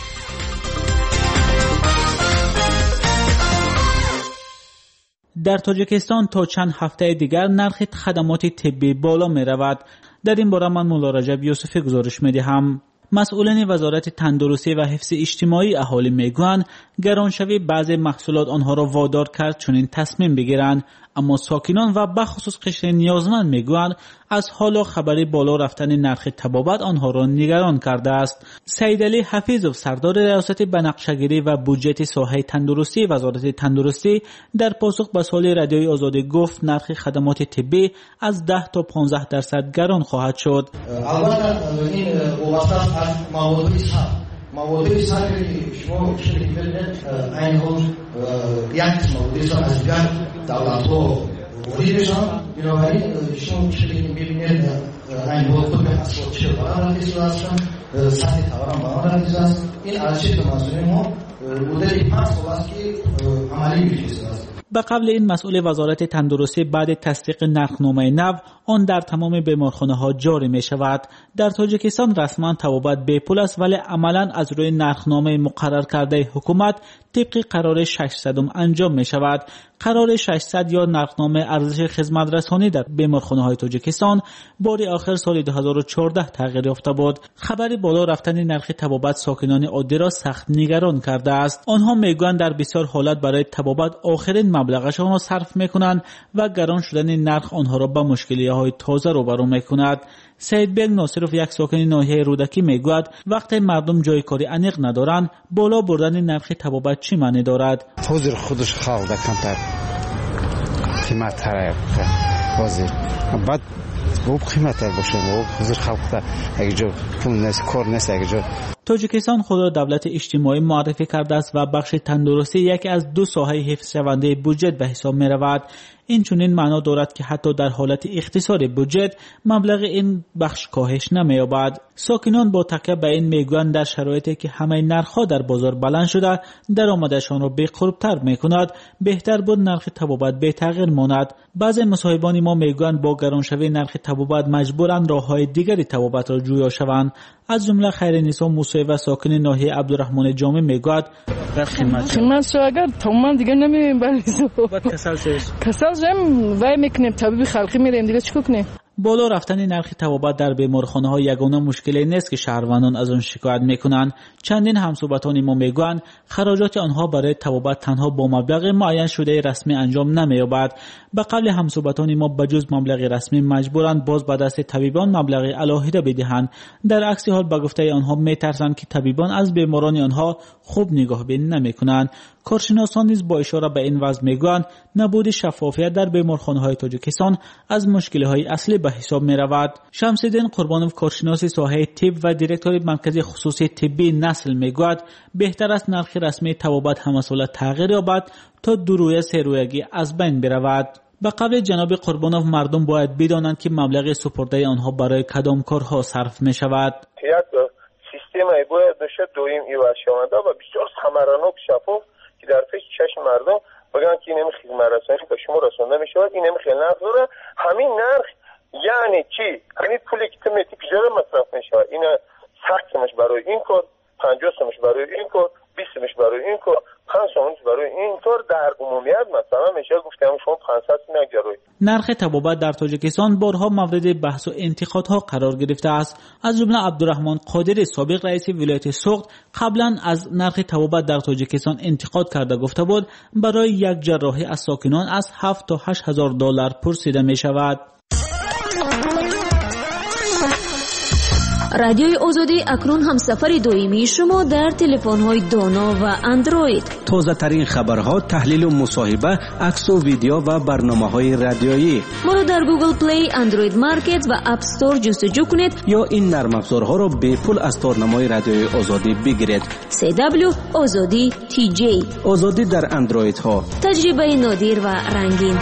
در تاجیکستان تا چند هفته دیگر نرخ خدمات طبی بالا می رود. در این باره من مولا رجب یوسفی گزارش می دهم. مسئولان وزارت تندرستی و حفظ اجتماعی اهالی میگویند گرانشوی بعضی محصولات آنها را وادار کرد چنین تصمیم بگیرند، اما ساکنان و بخصوص قشر نیازمند میگویند از حالا خبری بالا رفتن نرخ طبابت آنها را نگران کرده است. سید علی حفیظov سردار ریاست بنقشه‌گیری و بودجه ساحه تندرستی وزارت تندرستی در پاسخ به سوال رادیوی آزادی گفت نرخ خدمات طبی از 10 تا 15% گران خواهد شد. البته این واسطه از مواد سرکاری شما شرکت ببینید این حال یک مواد سر از دیگر دولت ها وریدشان بنابراین شما شرکت ببینید این حال خود به حساب چه برای رئیس هستن سطح تورم برای رئیس است. این ارشد مسئولی ما مدل 5 سال است که عملی میشه است. به قبل این مسئول وزارت تندرستی بعد تصدیق نرخنامه نو آن در تمام بیمارخانه ها جاری می شود. در تاجیکستان رسما طبابت بی پول است، ولی عملا از روی نرخنامه مقرر کرده حکومت طبق قرار 600 انجام می شود. قرار 600 یا نرخنامه ارزش خدمت رسانی در بیمارخانه های تاجیکستان بار آخر سال 2014 تغییر یافته بود. خبر بالا رفتن نرخ طبابت ساکنان عادی را سخت نگران کرده است. آنها میگویند در بسیار حالت برای طبابت آخرین مبلغشان را صرف میکنند و گران شدن نرخ آنها را به مشکلی‌های تازه روبرو میکند. سید بیگ ناصرов یک ساکن ناحیه رودکی میگوید وقتی مردم جای کاری انیق ندارند بالا بردن نرخ طبابت چی معنی دارد؟ حضور خودش خلق در کمتر قیمت تر حاضر بعد خوب قیمت تر باشه و حضور خلق در اگه جا پول نیست کار نیست اگه جا. تاجیکستان خود را دولت اجتماعی معرفی کرده است و بخش تندرستی یکی از دو ساحه حفظ شونده بودجه به حساب می رود. این چنین معنا دارد که حتی در حالت اختصار بودجه مبلغ این بخش کاهش نمی‌یابد. ساکنان با تکیه به این میگویند در شرایطی که همه نرخ‌ها در بازار بلند شده درآمدشان را بی‌قرب‌تر می‌کند، بهتر بود نرخ طبابت بی تغییر ماند. بعضی مصاحبان ما میگویند با گرانشوی نرخ طبابت مجبورند راه‌های دیگری طبابت را جویا شوند. از جمله خیرنسا موسی و ساکن ناحیه عبدالرحمن جامع میگوید قیمت شو اگر تمام دیگه نمی‌بینیم بعد کسل جمع وای میکنیم طبیب خلقی میریم دیگه چیکار کنیم؟ بالا رفتن نرخ طبابت در بیمارخانه ها یگانه مشکلی نیست که شهروندان از آن شکایت میکنند. چندین همصحبتان ما میگویند خراجات آنها برای طبابت تنها با مبلغ معین شده رسمی انجام نمییابد. به قبل همصحبتان ما بجز مبلغ رسمی مجبورند باز به دست طبیبان مبلغ الهیده بدهند. در عکس حال به گفته آنها میترسند که طبیبان از بیماران آنها خوب نگاه بینی نمیکنند. کارشناسان نیز با اشاره به این وضع میگویند نبود شفافیت در بیمارخانه‌های تاجیکستان از مشکل‌های اصلی به حساب می‌رود. شمس‌الدین قربانوف کارشناس ساحه طب و دیرکتور مرکز خصوصی طبی نسل میگوید بهتر است نرخ رسمی طبابت همساله تغییر یابد تا دورویه سه‌رویگی از بین برود. به قبل جناب قربانوف مردم باید بدانند که مبلغ سپرده آنها برای کدام کارها صرف می‌شود. سیستم باید بشه دویم ایواز شونده و بسیار ثمرانه شفاف که در پیش چشم مردم بگن که این خدمت رسانی به شما رسانده می شود، این خیلی نرخ داره. همین نرخ یعنی چی؟ همین پولی که تمیتی پیشاره مصرف می شود، این 100 سمش برای این کار، 50 سمش برای این کار، 20 سمش برای این کار، 5 سمش برای این کار. در عمومیت مثلا میشه گفتم شما 500 سم نگذارید. نرخ طبابت در تاجیکستان بارها مورد بحث و انتقادها قرار گرفته است. از جمله عبدالرحمن قادری سابق رئیس ولایت سوخت قبلا از نرخ طبابت در تاجیکستان انتقاد کرده گفته بود برای یک جراحی از ساکنان از 7 تا 8 هزار دلار پرسیده می شود. رادیوی آزادی اکنون همسفر دائمی شما در تلفن‌های دانا و اندروید. تازه ترین خبرها، تحلیل و مصاحبه، عکس و ویدیو و برنامه‌های رادیویی. ما را در گوگل پلی، اندروید مارکت و اپ استور جستجو کنید یا این نرم افزارها را به پول از تارنمای رادیوی آزادی بگیرید. CW آزادی TJ. آزادی در اندروید ها. تجربه نادر و رنگین.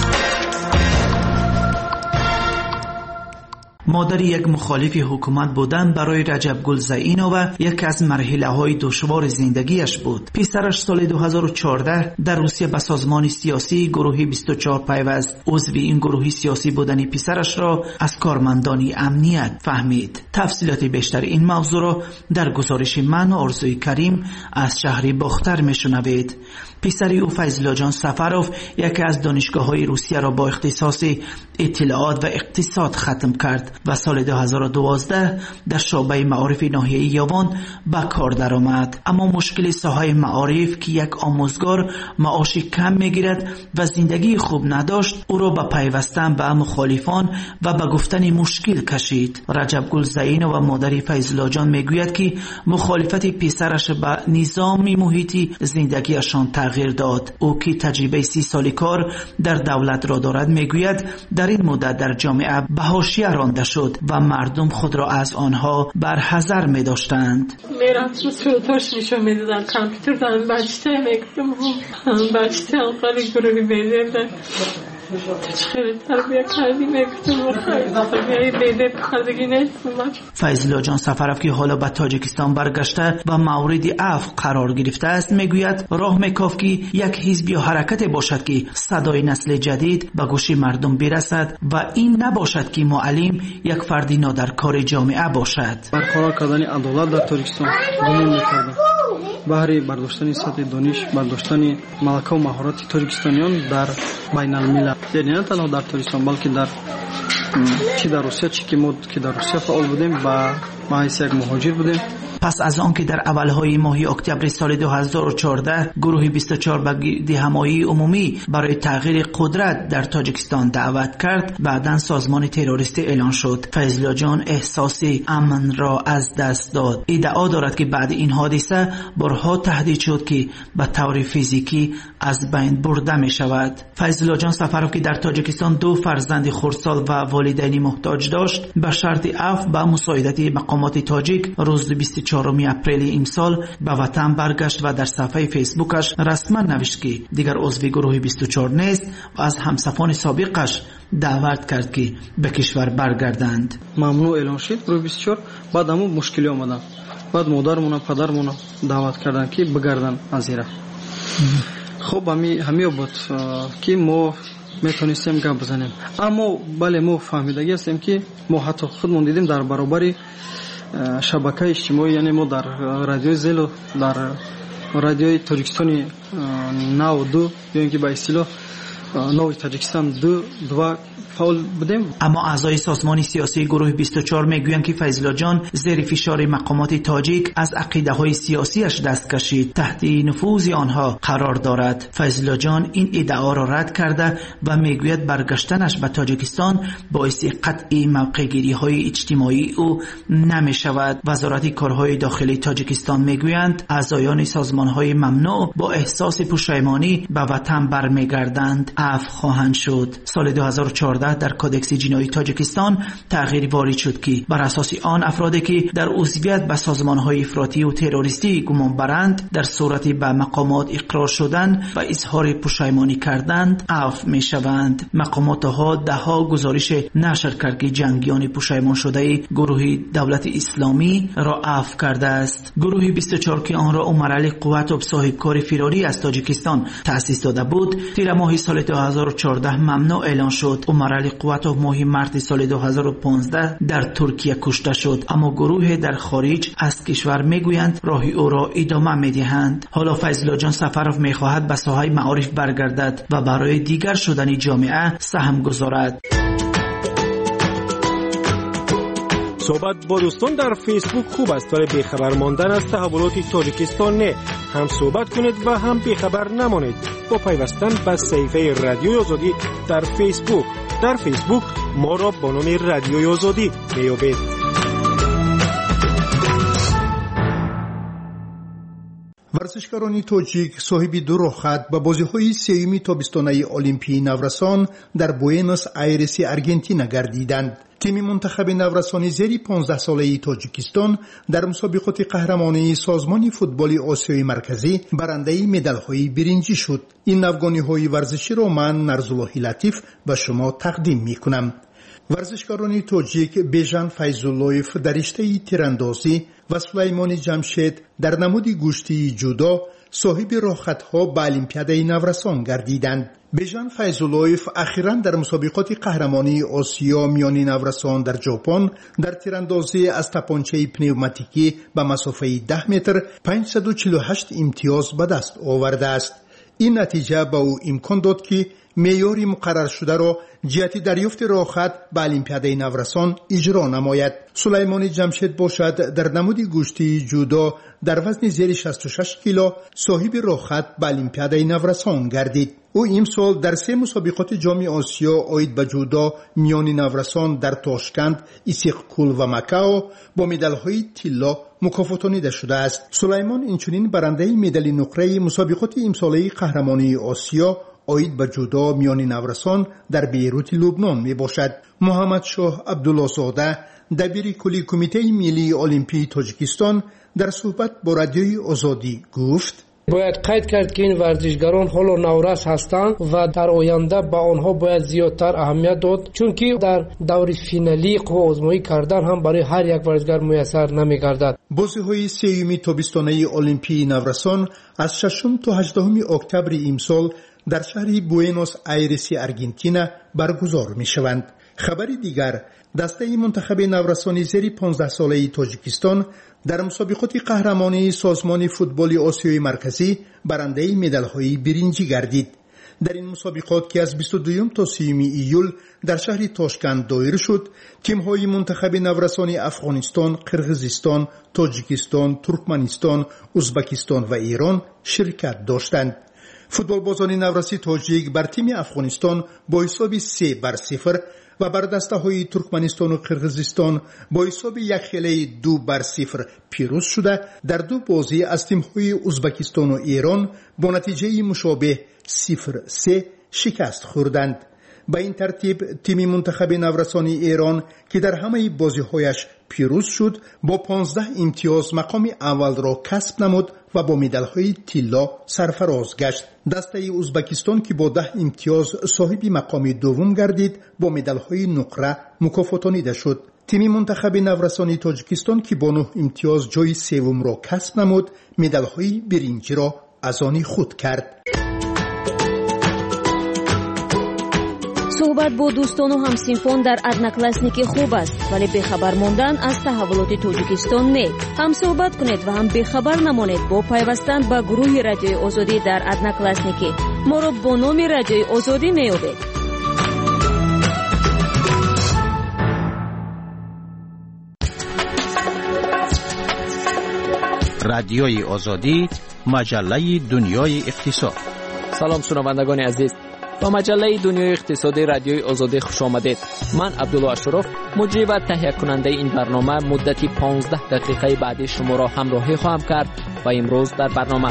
مادر یک مخالف حکومت بودن برای رجب گلزئینووا یکی از مرحله‌های دشوار زندگیش بود. پسرش سال 2014 در روسیه به سازمان سیاسی گروه 24 پیوست. عضو این گروه سیاسی بودن پسرش را از کارمندان امنیت فهمید. تفصیلات بیشتر این موضوع را در گزارش من و آرزوی کریم از شهر باختر میشنوید. پسر او فیض‌الله جان سفروف یکی از دانشگاه‌های روسیه را با اختصاص اطلاعات و اقتصاد ختم کرد و سال 2012 در شعبه معارف ناحیه یاوان به کار درآمد. اما مشکل ساحه معارف که یک آموزگار معاش کم میگیرد و زندگی خوب نداشت او را به پیوستن به مخالفان و به گفتن مشکل کشید. رجب گلزئینووا و مادر فیض‌الله جان میگوید که مخالفت پسرش به نظام محیطی زندگیشان تغییر داد. او که تجربه 30 سالی کار در دولت را دارد میگوید در این مدت در جامعه به حاشیه رانده شد و مردم خود را از آنها برحذر می داشتند. میرفتم سوتاش نشون میدادن کامپیوتر دارم بچه میگم بچه خیلی گروهی میدادن خیلی تربیه کردی میگفتم خیلی بیده بخردگی نیستم. فیض‌الله جان سفروف که حالا به تاجیکستان برگشته و مورد عفو قرار گرفته است میگوید راه میکافت که یک حزب یا حرکت باشد که صدای نسل جدید به گوش مردم برسد و این نباشد که معلم یک فردی نادرکار جامعه باشد. برقرار کردن عدالت در تاجیکستان دنبال می‌کردم. بهره برداشتن سطح دانش، برداشتن ملکه و مهارت تاجیکستانیان در بین الملل، یعنی نه تنها در تاجیکستان بلکه در چی در روسیه چی که ما که در روسیه فعال بودیم و ما حیث یک مهاجر بودیم. پس از آن که در اولهای ماه اکتبر سال 2014 گروه 24 به گردهمایی عمومی برای تغییر قدرت در تاجیکستان دعوت کرد، بعداً سازمان تروریستی اعلان شد. فیض‌الله جان احساس امن را از دست داد. ادعا دارد که بعد این حادثه بارها تهدید شد که به طور فیزیکی از بین برده می شود. فیض‌الله جان سفروف که در تاجیکستان 2 فرزند خردسال و والدین محتاج داشت، به شرط عفو با مساعدت مقامات تاجیک روز 24 اپریل امسال به وطن برگشت و در صفحه فیسبوکش رسما نوشت که دیگر عضو گروه 24 نیست و از همسفان سابقش دعوت کرد که به کشور برگردند. ممنوع اعلان شد گروه 24. بعد همون مشکلی آمدن. بعد مادرمون و پدرمون دعوت کردن که بگردن از ایران. خب همین بود که ما میتونستیم گپ بزنیم. اما بله ما فهمیدگی هستیم که ما حتی خودمون دیدیم در برابر شبکه اجتماعی، یعنی ما در رادیو زلو، در رادیوی تاجیکستانی 92 یا اینکه به اصطلاح نوی تاجیکستان 2 فعال بودیم. اما اعضای سازمان سیاسی گروه 24 میگویند که فیض‌الله جان زیر فشار مقامات تاجیک از عقیده‌های سیاسیش دست کشید، تحت نفوذ آنها قرار دارد. فیض‌الله جان این ادعا را رد کرده و میگوید برگشتنش به تاجیکستان باعث قطع موقع‌گیری‌های اجتماعی او نمی‌شود. وزارت کارهای داخلی تاجیکستان میگویند اعضایان سازمان‌های ممنوع با احساس پشیمانی به وطن برمیگردند عفو خواهند شد. سال 2014 در کودکس جنایی تاجیکستان تغییر وارد شد که بر اساس آن افرادی که در عضویت به سازمان‌های افراطی و تروریستی گمان برند در صورت به مقامات اقرار شدن و اظهار پشیمانی کردند عفو می‌شوند. مقامات ها دهها گزارش نشر کرد که جنگیان پشیمان شده گروه دولت اسلامی را عفو کرده است. گروه 24 که آن را عمرعلی قوتوف صاحبکار فراری از تاجیکستان تأسیس داده بود، تیر ماه سال 2014 ممنوع اعلان شد. علی قوتوف ماه مارس سال 2015 در ترکیه کشته شد، اما گروه در خارج از کشور میگویند راه او را ادامه میدهند. حالا فیض‌الله جان سفروف میخواهد به ساحه معارف برگردد و برای دیگر شدن جامعه سهم گذارد. صحبت با دوستان در فیسبوک خوب است، ولی بیخبر ماندن از تحولات تاجیکستان نه. هم صحبت کنید و هم بیخبر نمانید با پیوستن به صفحه رادیوی آزادی در فیسبوک. در فیسبوک ما را با نام رادیوی آزادی میابید. ورزشکاران تاجیک صاحب 2 رخت به بازی‌های سوم تابستانه المپیای نورسان در بوئنوس آیرس آرژانتین گردیدند. تیم منتخب نورسان زیر 15 ساله تاجیکستان در مسابقات قهرمانی سازمان فوتبال آسیای مرکزی برنده مدال‌های برنجی شد. این افغانی‌های ورزشی را من نرزالله لطیف به شما تقدیم می‌کنم. ورزشکاران تاجیک بیژن فیض‌اللهیف در رشته تیراندازی و سلیمان جمشید در نمود گشتی جودو صاحب راهخطها به المپیادای نورسان گردیدند. بیژن فیض‌اللهیف اخیراً در مسابقات قهرمانی آسیا میانی نورسان در ژاپن در تیراندازی از تپانچه پنوماتیکی به مسافه 10 متر 548 امتیاز به دست آورده است. این نتیجه به او امکان داد که معیار مقرر شده را جهت دریافت راهخط به المپیادای نورسان اجرا نماید. سلیمان جمشید باشد در نمود گشتی جودو در وزن زیر 66 کیلو صاحب راهخط به المپیادای نورسان گردید. او امسال در 3 مسابقات جام آسیا آید به جودو میانی نورسان در تاشکند، ایسیقکول و مکاو با مدال‌های طلا مکافاتانیده شده است. سلیمان اینچنین برنده مدال نقره مسابقات امساله قهرمانی آسیا آید به جودو میانی نورسان در بیروت لبنان می باشد. محمد شاه عبدالله زاده دبیر کلی کمیته ملی المپی تاجیکستان در صحبت با رادیوی آزادی گفت: باید قید کرد که این ورزشگران حالا نورس هستند و در آینده با آنها باید زیادتر اهمیت داد، چون که در دور فینالی قوا آزمایی کردن هم برای هر یک ورزشگر میسر نمیگردد. بازی‌های سوم تابستانه المپی نورسان از 6 تا 18 اکتبر امسال در شهر بوئنوس آیرس آرژانتین برگزار می‌شوند. خبری دیگر، دسته منتخب نورسان زیر 15 ساله تاجیکستان در مسابقات قهرمانی سازمان فوتبال آسیای مرکزی برنده مدال‌های برنجی گردید. در این مسابقات که از 22 تا 30 ایول در شهر تاشکند دایر شد، تیم‌های منتخب نورسان افغانستان، قرقیزستان، تاجیکستان، ترکمنستان، ازبکستان و ایران شرکت داشتند. فوتبالبازان نورسی تاجیک بر تیم افغانستان با حساب 3-0 و بر دسته‌های ترکمنستان و قرقیزستان با حساب 1-2 پیروز شده در 2 بازی از تیم‌های ازبکستان و ایران با نتیجه مشابه 0-3 شکست خوردند. به این ترتیب تیم منتخب نورسان ایران که در همه بازی‌هایش پیروز شد با 15 امتیاز مقام اول را کسب نمود و با مدال‌های طلا سرفراز گشت. دسته ازبکستان که با 10 امتیاز صاحب مقام دوم گردید با مدال‌های نقره مکافاتانیده شد. تیم منتخب نورسان تاجیکستان که با 9 امتیاز جای سوم را کسب نمود مدال‌های برنجی را از آن خود کرد. صحبت با دوستان و همسنفان در ادناکلاسنیک خوب است، ولی بخبر ماندن از تحولات تاجیکستان نه. هم صحبت کنید و هم بخبر نمانید با پیوستن به گروه رادیوی آزادی در ادناکلاسنیک. ما را با نام رادیوی آزادی میابید. رادیوی آزادی، مجله دنیای اقتصاد. سلام شنوندگان عزیز، با مجله دنیای اقتصادی رادیوی آزادی خوش آمدید. من عبدالله اشرف، مجری و تهیه کننده این برنامه مدتی 15 دقیقه بعد شما را همراهی خواهم کرد و امروز در برنامه: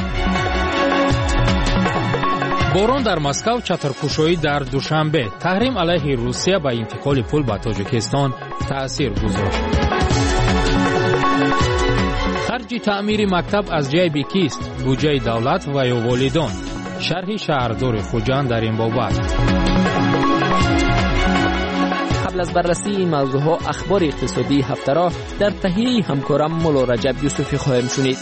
باران در مسکو، چترکشایی در دوشنبه، تحریم علیه روسیه به انتقال پول به تاجیکستان تأثیر گذاشت. خرج تعمیر مکتب از جیب کیست؟ بودجه دولت و یا والدان؟ شرح شهردار خوجند در این بابت. قبل از بررسی این موضوعها اخبار اقتصادی هفته را در تهیه همکارم مولا رجب یوسفی خواهیم شنید.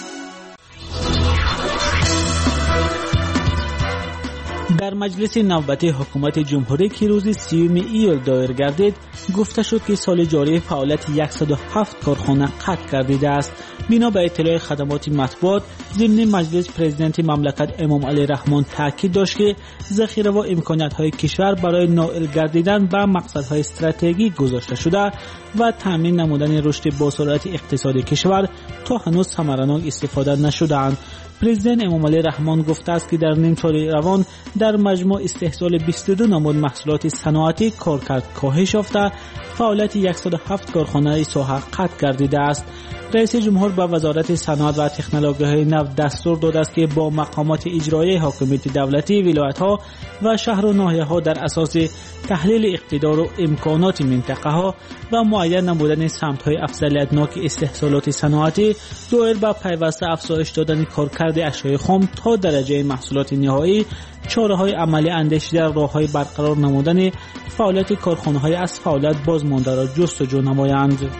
در مجلس نوبتی حکومت جمهوری که روز 30 ایول دایر گردید، گفته شد که سال جاری فعالیت 107 کارخانه قطع گردیده است. بنا به اطلاع خدمات مطبوعات، ضمن مجلس پرزیدنت مملکت امام علی رحمان تاکید داشت که ذخیره و امکانات‌های کشور برای نائل گردیدن به مقصدهای استراتژیک گذاشته شده و تامین نمودن رشد با سرعت اقتصادی کشور تا هنوز ثمره‌ناک استفاده نشده‌اند. پرزیدنت امامعلی رحمان گفته است که در نیم سال روان در مجموع استحصال 22 نمود محصولات صنعتی کارکرد کاهش یافته، فعالیت 107 کارخانه ساحه قطع گردیده است. رئیس جمهور به وزارت صنعت و تکنولوژی نو دستور داده است که با مقامات اجرایی حاکمیت دولتی، ولایت‌ها و شهر و ناحیه‌ها در اساس تحلیل اقتدار و امکانات منطقه‌ها و معین نمودن سمت‌های افضلیت‌ناک استحصالات صنعتی دایر به پیوسته افزایش دادن کارکرد اشیاء خام تا درجه محصولات نهایی، چاره‌های عملی اندیشیده راه‌های برقرار نمودن فعالیت کارخانه‌های از فعالیت بازمانده را جستجو نمایند.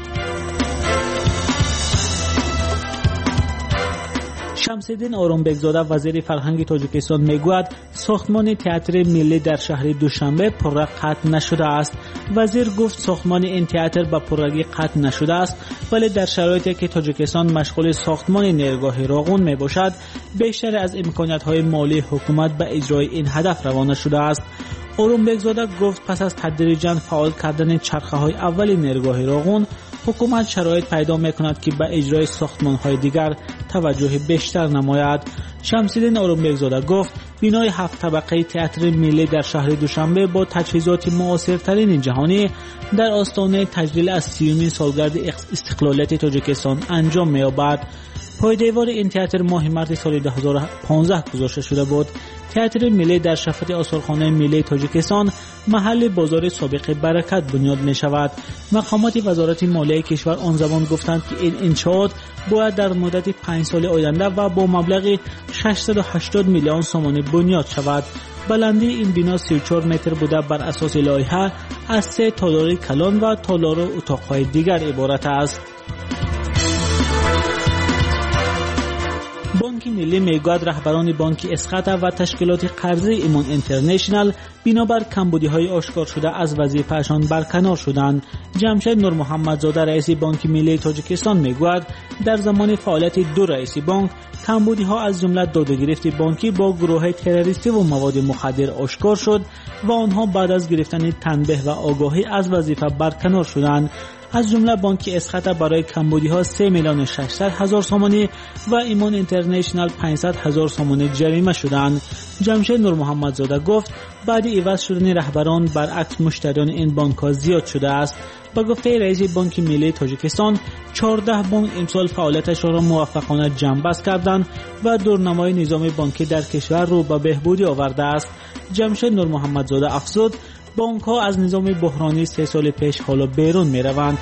شمس‌الدین آرامبگزاده وزیر فرهنگ تاجیکستان میگوید ساختمان تئاتر ملی در شهر دوشنبه پررنگ قطع نشده است. وزیر گفت ساختمان این تئاتر به پررنگی قطع نشده است، ولی در شرایطی که تاجیکستان مشغول ساختمان نیرگاه راغون می باشد، بیشتر از امکانات‌های مالی حکومت به اجرای این هدف روانه شده است. آرامبگزاده گفت پس از تدریجاً فعال کردن چرخه‌های اول نیرگاه راغون، حکومت شرایط پیدا می‌کند که به اجرای ساختمان‌های دیگر توجه بیشتر نماید. شمس‌الدین آرامبگزاده گفت بینای 7 طبقه تئاتر ملی در شهر دوشنبه با تجهیزات معاصرترین جهانی در آستانه تجلیل از 30مین سالگرد استقلالیت تاجیکستان انجام می‌یابد. پایدیوار این تئاتر ماه مارس سال 2015 گذاشته شده بود. تئاتر ملی در شفت آثارخانه ملی تاجیکستان محل بازار سابق برکت بنیاد می شود. مقامات وزارت مالیه کشور آن زمان گفتند که این انشاءات باید در مدت 5 سال آینده و با مبلغ 680 میلیون سوم بنیاد شود. بلندی این بنا 34 متر بوده. بر اساس لایحه از 3 تالار کلان و تالار اتاق‌های دیگر عبارت است. بانک ملی میگوید رهبران بانک اسخطه و تشکیلات قرضی ایمان اینترنشنال بنابر کمبودی‌های آشکار شده از وظیفه‌شان برکنار شدند. جمشید نور محمدزاده رئیس بانک ملی تاجیکستان میگوید در زمان فعالیت دو رئیس بانک کمبودی‌ها از جمله داده‌گیرفت بانکی با گروه تروریستی و مواد مخدر آشکار شد و آنها بعد از گرفتن تنبیه و آگاهی از وظیفه برکنار شدند. از جمله بانک اسخطه برای کمبودی‌ها 3,600,000 سومانی و ایمان اینترنشنال 500,000 سومانی جریمه شدند. جمشید نور محمدزاده گفت بعد عوض شدن رهبران برعکس مشتریان این بانک‌ها زیاد شده است. با گفته رئیس بانک ملی تاجیکستان 14 بانک امسال فعالیتشان را موفقانه جنببست کردند و دورنمای نظام بانکی در کشور رو به بهبودی آورده است. جمشید نور محمدزاده افزود بانک ها از نظام بحرانی 3 سال پیش حالا بیرون می روند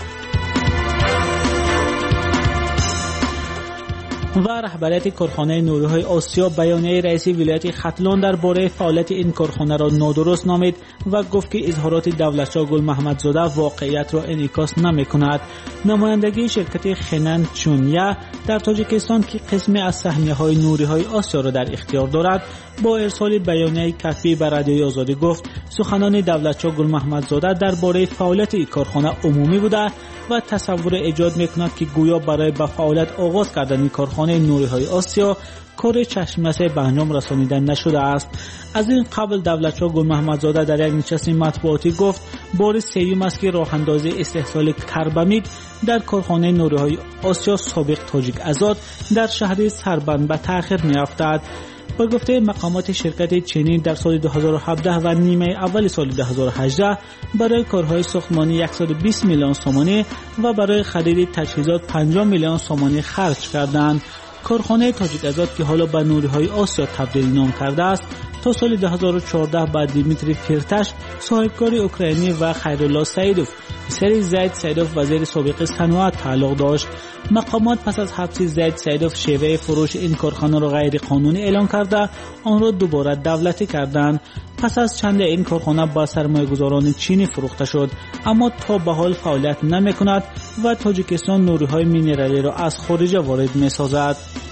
و رهبریت کارخانه نوری‌های آسیا بیانیه رئیس ولایت ختلان درباره فعالیت این کارخانه را نادرست نامید و گفت که اظهارات دولتشاه گل محمدزاده واقعیت را انعکاس نمی‌کند. نمایندگی شرکت خنن چونیا در تاجیکستان که قسمی از سهمیه‌های نوری‌های آسیا را در اختیار دارد با ارسال بیانیه کتبی به رادیوی آزادی گفت سخنان دولتشاه گل محمدزاده درباره فعالیت این کارخانه عمومی بوده و تصور ایجاد می‌کند که گویا برای به فعالیت آغاز کردن کارخانه نوری‌های آسیا کار چشم‌بسته به انجام رسانیده نشده است. از این قبل دولتشاه گل محمدزاده در یک نشست مطبوعاتی گفت بار سوم است که راه اندازی استحصال کربامید در کارخانه نوری‌های آسیا سابق تاجیک آزاد در شهر سربند به تأخیر می‌افتد. با گفته مقامات شرکت چینی در سال 2017 و نیمه اول سال 2018 برای کارهای ساختمانی 120 میلیون سومانی و برای خرید تجهیزات 50 میلیون سومانی خرج کردند. کارخانه تاجیک آزاد که حالا به نوری‌های آسیا تبدیل نام کرده است تا سال 2014 با دیمیتری فیرتاش صاحبکار اوکراینی و خیرالله سعیدوف پسر زید سعیدوف وزیر سابق صنعت تعلق داشت. مقامات پس از حبس زید سعیدوف شیوه فروش این کارخانه را غیر قانونی اعلام کرده آن را دوباره دولتی کردند. پس از چند این کارخانه با سرمایه‌گذاران چینی فروخته شد اما تا به حال فعالیت نمی‌کند و تاجیکستان نوری‌های مینرالی را از خارج وارد می‌سازد.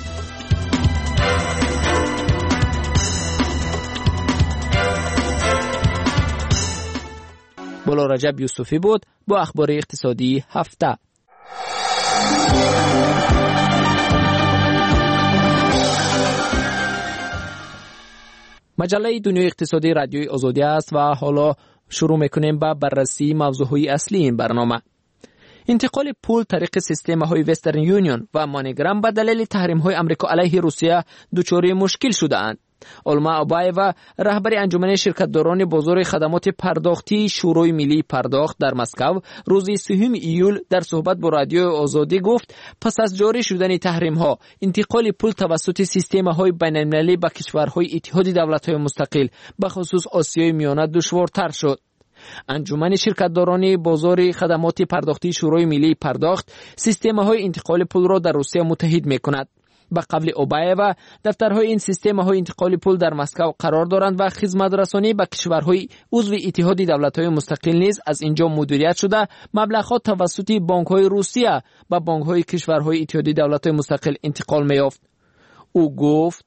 بلارجب یوسفی بود با اخبار اقتصادی هفته. مجله دنیای اقتصادی رادیوی آزادی است و حالا شروع میکنیم با بررسی موضوعهای اصلی این برنامه. انتقال پول طریق سیستم‌های وسترن یونیون و مانیگرام به دلیل تحریم‌های آمریکا علیه روسیه دچار مشکل شده‌اند. علما ابایوا رهبر انجمن شرکت‌داران بازار خدمات پرداختی شورای ملی پرداخت در مسکو روز 3 ایول در صحبت با رادیو آزادی گفت پس از جاری شدن تحریم‌ها انتقال پول توسط سیستم‌های بین‌المللی به کشورهای اتحاد دولت‌های مستقل به خصوص آسیای میانه دشوارتر شد. انجمن شرکت‌داران بازار خدمات پرداختی شورای ملی پرداخت سیستم‌های انتقال پول را در روسیه متحد می‌کند. به قول اوبایوا دفترهای این سیستم‌های انتقال پول در مسکو قرار دارند و خدمت رسانی به کشورهای عضو اتحاد دولت‌های مستقل نیز از اینجا مدیریت شده مبلغ‌ها توسط بانک‌های روسیه به بانک‌های کشورهای اتحاد دولت‌های مستقل انتقال می‌یافت. او گفت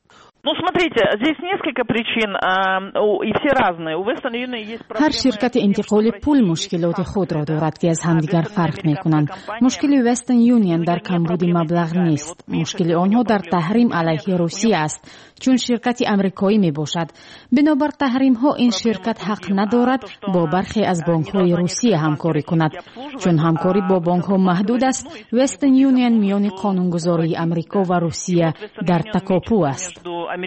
هر شرکت انتقال پول مشکلات خود را دارد که از همدیگر فرق می‌کنند. مشکل وسترن یونیون در کمبود مبلغ نیست. مشکل آنها در تحریم علیه روسیه است، چون شرکت آمریکایی میباشد. بنابر تحریم ها این شرکت حق ندارد با برخی از بانک های روسیه همکاری کند. چون همکاری با بانک ها محدود است، وسترن یونیون میان قانونگذاری آمریکا و روسیه در تکاپو است.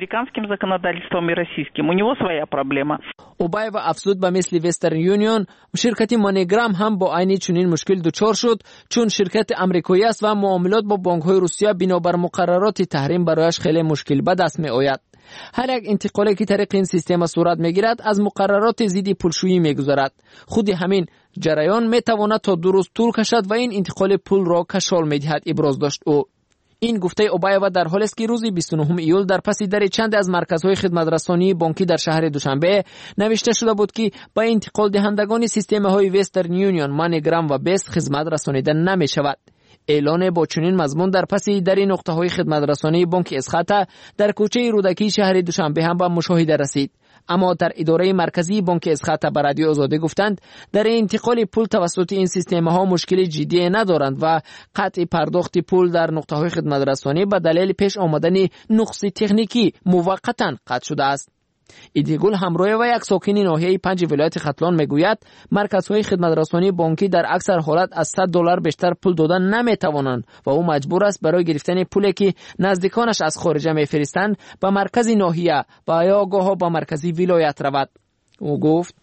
اوبایوا افزود به مثل وسترن یونیون شرکت مانیگرام هم با عین چنین مشکل دچار شد، چون شرکت آمریکایی است و معاملات با بانک های روسیه بنابر مقررات تحریم برایش خیلی مشکل به دست می آید. هر یک انتقالی که طریق این سیستم صورت میگیرد از مقررات ضد پولشویی میگذرد. خود همین جریان میتواند تا 2 روز طول کشد و این انتقال پول را کشال میدهد، ابراز داشت او. این گفته اوبایوا در حالی است که روز 29 ایول در پس در چند از مرکزهای خدمترسانی بانکی در شهر دوشنبه نوشته شده بود که با انتقال دهندگان سیستم‌های وسترن یونیون، مانیگرام و بیس خدمت رسانیده نمی شود. اعلان با چنین مضمون در پس در نقطه‌های خدمترسانی بانک اسخاتا در کوچه رودکی شهر دوشنبه هم به مشاهده رسید. اما در اداره مرکزی بانک اسخاتا به رادیو آزادی گفتند در انتقال پول توسط این سیستم‌ها مشکل جدی ندارند و قطع پرداخت پول در نقطه‌های خدمترسانی به دلیل پیش آمدن نقص تکنیکی موقتا قطع شده است. ایدیگول همراه و یک ساکن ناحیه 5 ولایت ختلان میگوید مرکزهای خدمترسانی بانکی در اکثر حالت از $100 بیشتر پول دادن نمیتوانند و او مجبور است برای گرفتن پولی که نزدیکانش از خارج میفرستند به مرکز ناحیه و یا گاهی به مرکزی ولایت رود. او گفت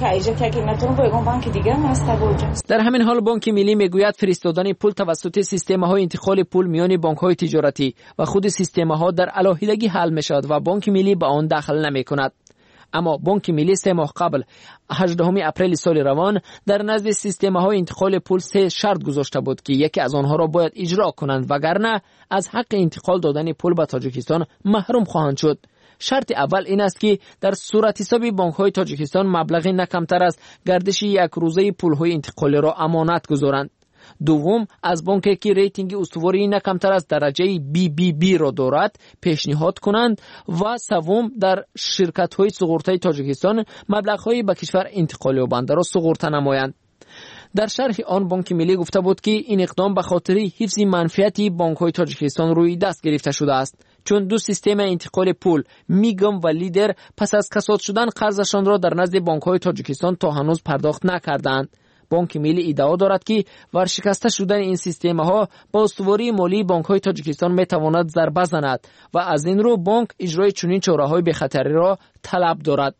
در همین حال بانک ملی میگوید فرستادن پول توسط سیستم‌های انتقال پول میان بانک‌های تجارتی و خود سیستم‌ها در علاهیدگی حل می‌شود و بانک ملی به آن دخل نمی‌کند. اما بانک ملی 3 ماه قبل 18 اپریل سال روان در نزد سیستم‌های انتقال پول 3 شرط گذاشته بود که یکی از آنها را باید اجرا کنند وگرنه از حق انتقال دادن پول به تاجیکستان محروم خواهند شد. شرط اول این است که در صورت حساب بانک‌های تاجیکستان مبلغی نه کمتر از گردش یک روزه پول‌های انتقالی را امانت گذارند. دوم، از بانکی که ریتینگ استواری نه کمتر از درجه BBB را دارد پیشنهاد کنند و سوم، در شرکت‌های سقورته تاجیکستان مبلغ‌های به کشور انتقال یابنده را سقورته نمایند. در شرح آن بانک ملی گفته بود که این اقدام به خاطر حفظ منفعت بانک‌های تاجیکستان روی دست گرفته شده است، چون دو سیستم انتقال پول میگم و لیدر پس از کساد شدن قرضشان را در نزد بانک‌های تاجیکستان تا هنوز پرداخت نکردند. بانک ملی ادعا دارد که ورشکسته شدن این سیستم‌ها با استواری مالی بانک‌های تاجیکستان میتواند ضربه زند و از این رو بانک اجرای چنین چاره‌های بی‌خطری را طلب دارد.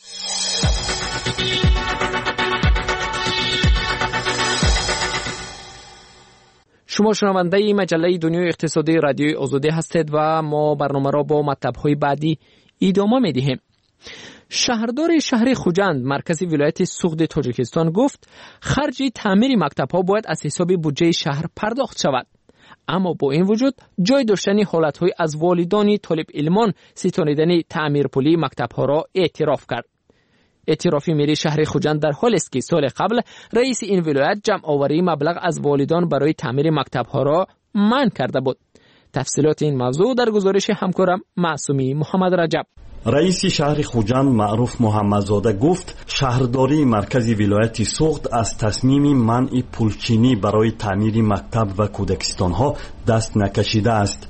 شما شنونده مجله دنیای اقتصادی رادیوی آزادی هستید و ما برنامه را با مطلب‌های بعدی ادامه می‌دهیم. شهردار شهر خوجند مرکز ولایت سوخت تاجیکستان گفت خرج تعمیر مکتب‌ها باید از حساب بودجه شهر پرداخت شود. اما با این وجود جای داشتن حالت‌های از والدان طالب علمان ستانیدن تعمیر پولی مکتب‌ها را اعتراف کرد. اعترافی میری شهر خوجند در حالی است که سال قبل رئیس این ولایت جمع آوری مبلغ از والدان برای تعمیر مکتب‌ها را منع کرده بود. تفصیلات این موضوع در گزارش همکارم معصومی محمد رجب. رئیس شهر خوجند معروف محمدزاده گفت شهرداری مرکز ولایت سوخت از تصمیم منع پولچینی برای تعمیر مکتب و کودکستان‌ها دست نکشیده است.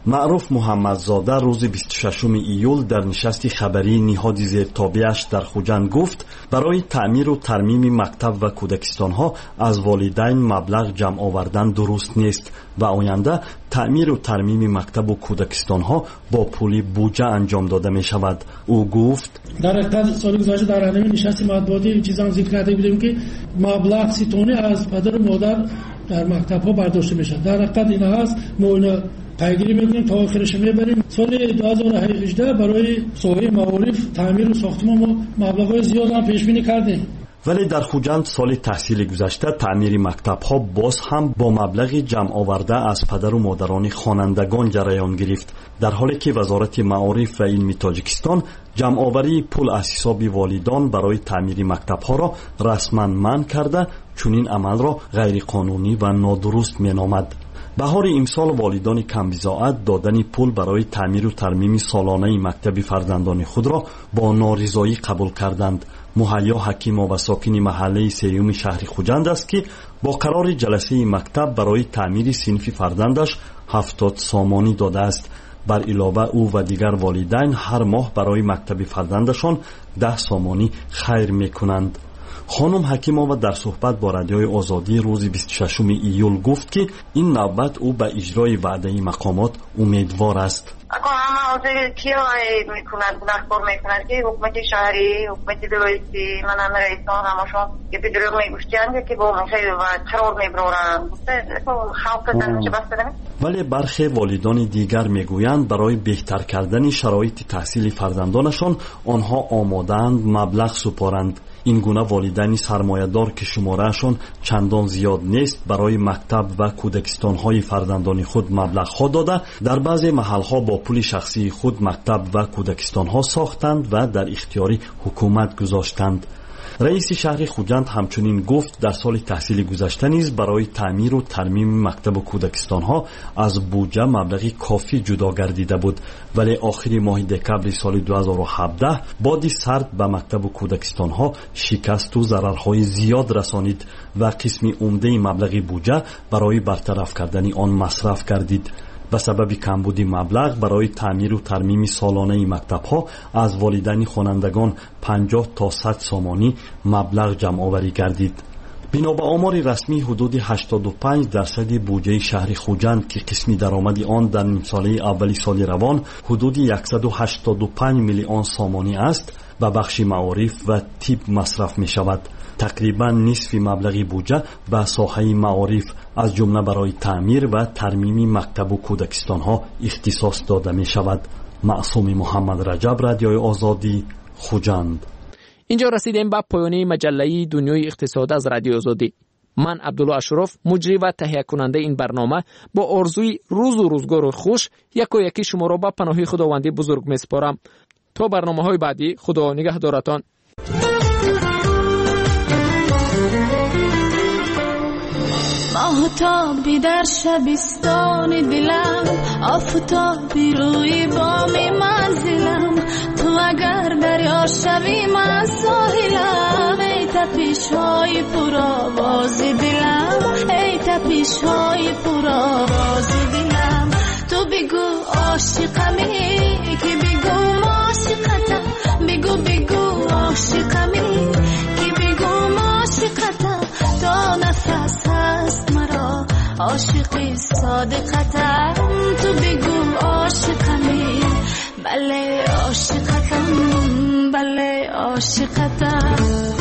معروف محمدزاده روز 26 ایول در نشست خبری نهاد زیرتابعش در خوجند گفت برای تعمیر و ترمیم مکتب و کودکستانها از والدین مبلغ جمع آوردن درست نیست و آینده تعمیر و ترمیم مکتب و کودکستانها با پول بودجه انجام داده می شود. او گفت در حقیقت سال گذشته در همین نشست مطبوعاتی چیزا ذکر کرده بودیم که مبلغ 30 تونی از پدر و مادر در مکتب ها برداشته می شود. در حقیقت این هست ما پیگیری میکنیم تا آخرش میبریم. سال 2018 برای ساحه معارف تعمیر و ساختمان ما مبلغ‌های زیاد هم پیش بینی کردیم. ولی در خوجند سال تحصیل گذشته تعمیر مکتب‌ها باز هم با مبلغ جمع آورده از پدر و مادران خوانندگان جریان گرفت، در حالی که وزارت معارف و علم تاجیکستان جمع آوری پول از حساب والدان برای تعمیر مکتب‌ها را رسما منع کرده، چون این عمل را غیر قانونی و نادرست مینامد. بهار امسال والدان کمبزاعت دادن پول برای تعمیر و ترمیم سالانه مکتب فرزندان خود را با نارضایی قبول کردند. مهیا حکیم و ساکن محله سیوم شهر خوجند است که با قرار جلسه مکتب برای تعمیر صنف فرزندش 70 سامانی داده است. بر علاوه او و دیگر والدین هر ماه برای مکتب فرزندشان 10 سامانی خیر میکنند. خانم حکیمова در صحبت با رادیوی آزادی روز 26 ایول گفت که این نوبت او به اجرای وعده مقامات امیدوار است. اگر همه حاضر کیا میکند دستور میکند که حکومت شهری، حکومت ولایتی، منم رئیسان همشون که به دروغ میگوشتند که با میشه و ترور میبرورن خلق زنش بسته نمی. ولی برخی والدان دیگر میگویند برای بهتر کردن شرایط تحصیل فرزندانشان آنها آماده‌اند مبلغ سپارند. این گونه والدین سرمایه‌دار که شمارهشان چندان زیاد نیست برای مکتب و کودکستان‌های فرزندان خود مبلغ‌ها داده در بعضی محل‌ها با پول شخصی خود مکتب و کودکستان‌ها ساختند و در اختیار حکومت گذاشتند. رئیس شهر خوجند همچنین گفت در سال تحصیل گذشته نیز برای تعمیر و ترمیم مکتب و کودکستان‌ها از بودجه مبلغی کافی جدا گردیده بود، ولی آخر ماه دکمبر سال 2017 بادی سرد به مکتب و کودکستان‌ها شکست و ضررهای زیاد رسانید و قسم عمده مبلغ بودجه برای برطرف کردن آن مصرف گردید. به سبب کمبود مبلغ برای تعمیر و ترمیم سالانه مکتب‌ها از والدین خوانندگان 50 تا 100 سامانی مبلغ جمع آوری گردید. بنا به آمار رسمی حدود 85% بودجه شهر خوجند که قسمی درآمد آن در نیم ساله اولی سال روان حدود 185 میلیون سامانی است و بخش معارف و طب مصرف می شود. تقریبا نصف مبلغ بودجه به ساحه معارف از جمله برای تعمیر و ترمیم مکتب و کودکستان‌ها اختصاص داده می شود. معصوم محمد رجب، رادیوی آزادی، خوجند. اینجا رسیدیم به پایان مجله دنیای اقتصاد از رادیو آزادی. من عبدالله اشرف، مجری و تهیه کننده این برنامه، با آرزوی روز و روزگار خوش یکی شما را به پناه خداوندی بزرگ می‌سپارم. تا برنامه‌های بعدی، خدا نگهدارتان. ماهتابی در شبستان دلم، آفتابی روی بام منزلم، تو اگر دریا شوی من ساحلم، ای تپش‌های پرآواز دلم، ای تپش‌های پرآواز دلم. تو بگو عاشقمی که بگو عاشقتم، بگو عاشقمی که بگو عاشقتم، تا نفس هست مرا عاشقی صادقتم. تو بگو عاشقمی، بله عاشقتم، بله عاشقتم.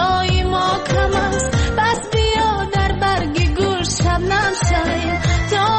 تا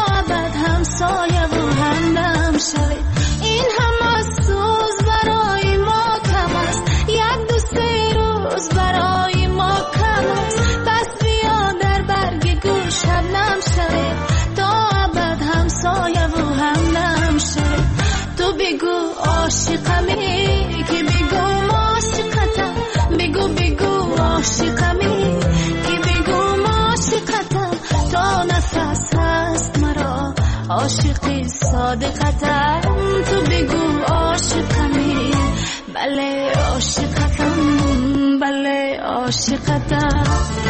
عاشقی صادقتم تو بگو عاشقمی بله عاشقتم بله عاشقتم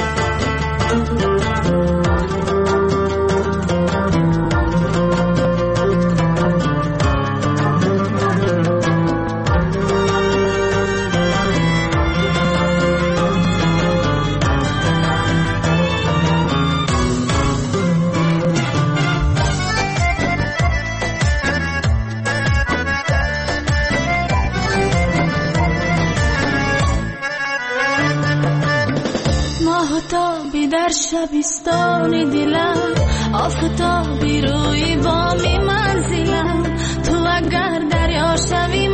آفتابی در شبستان دلم آفتابی روی بامی منزلم تو اگر دریا شوی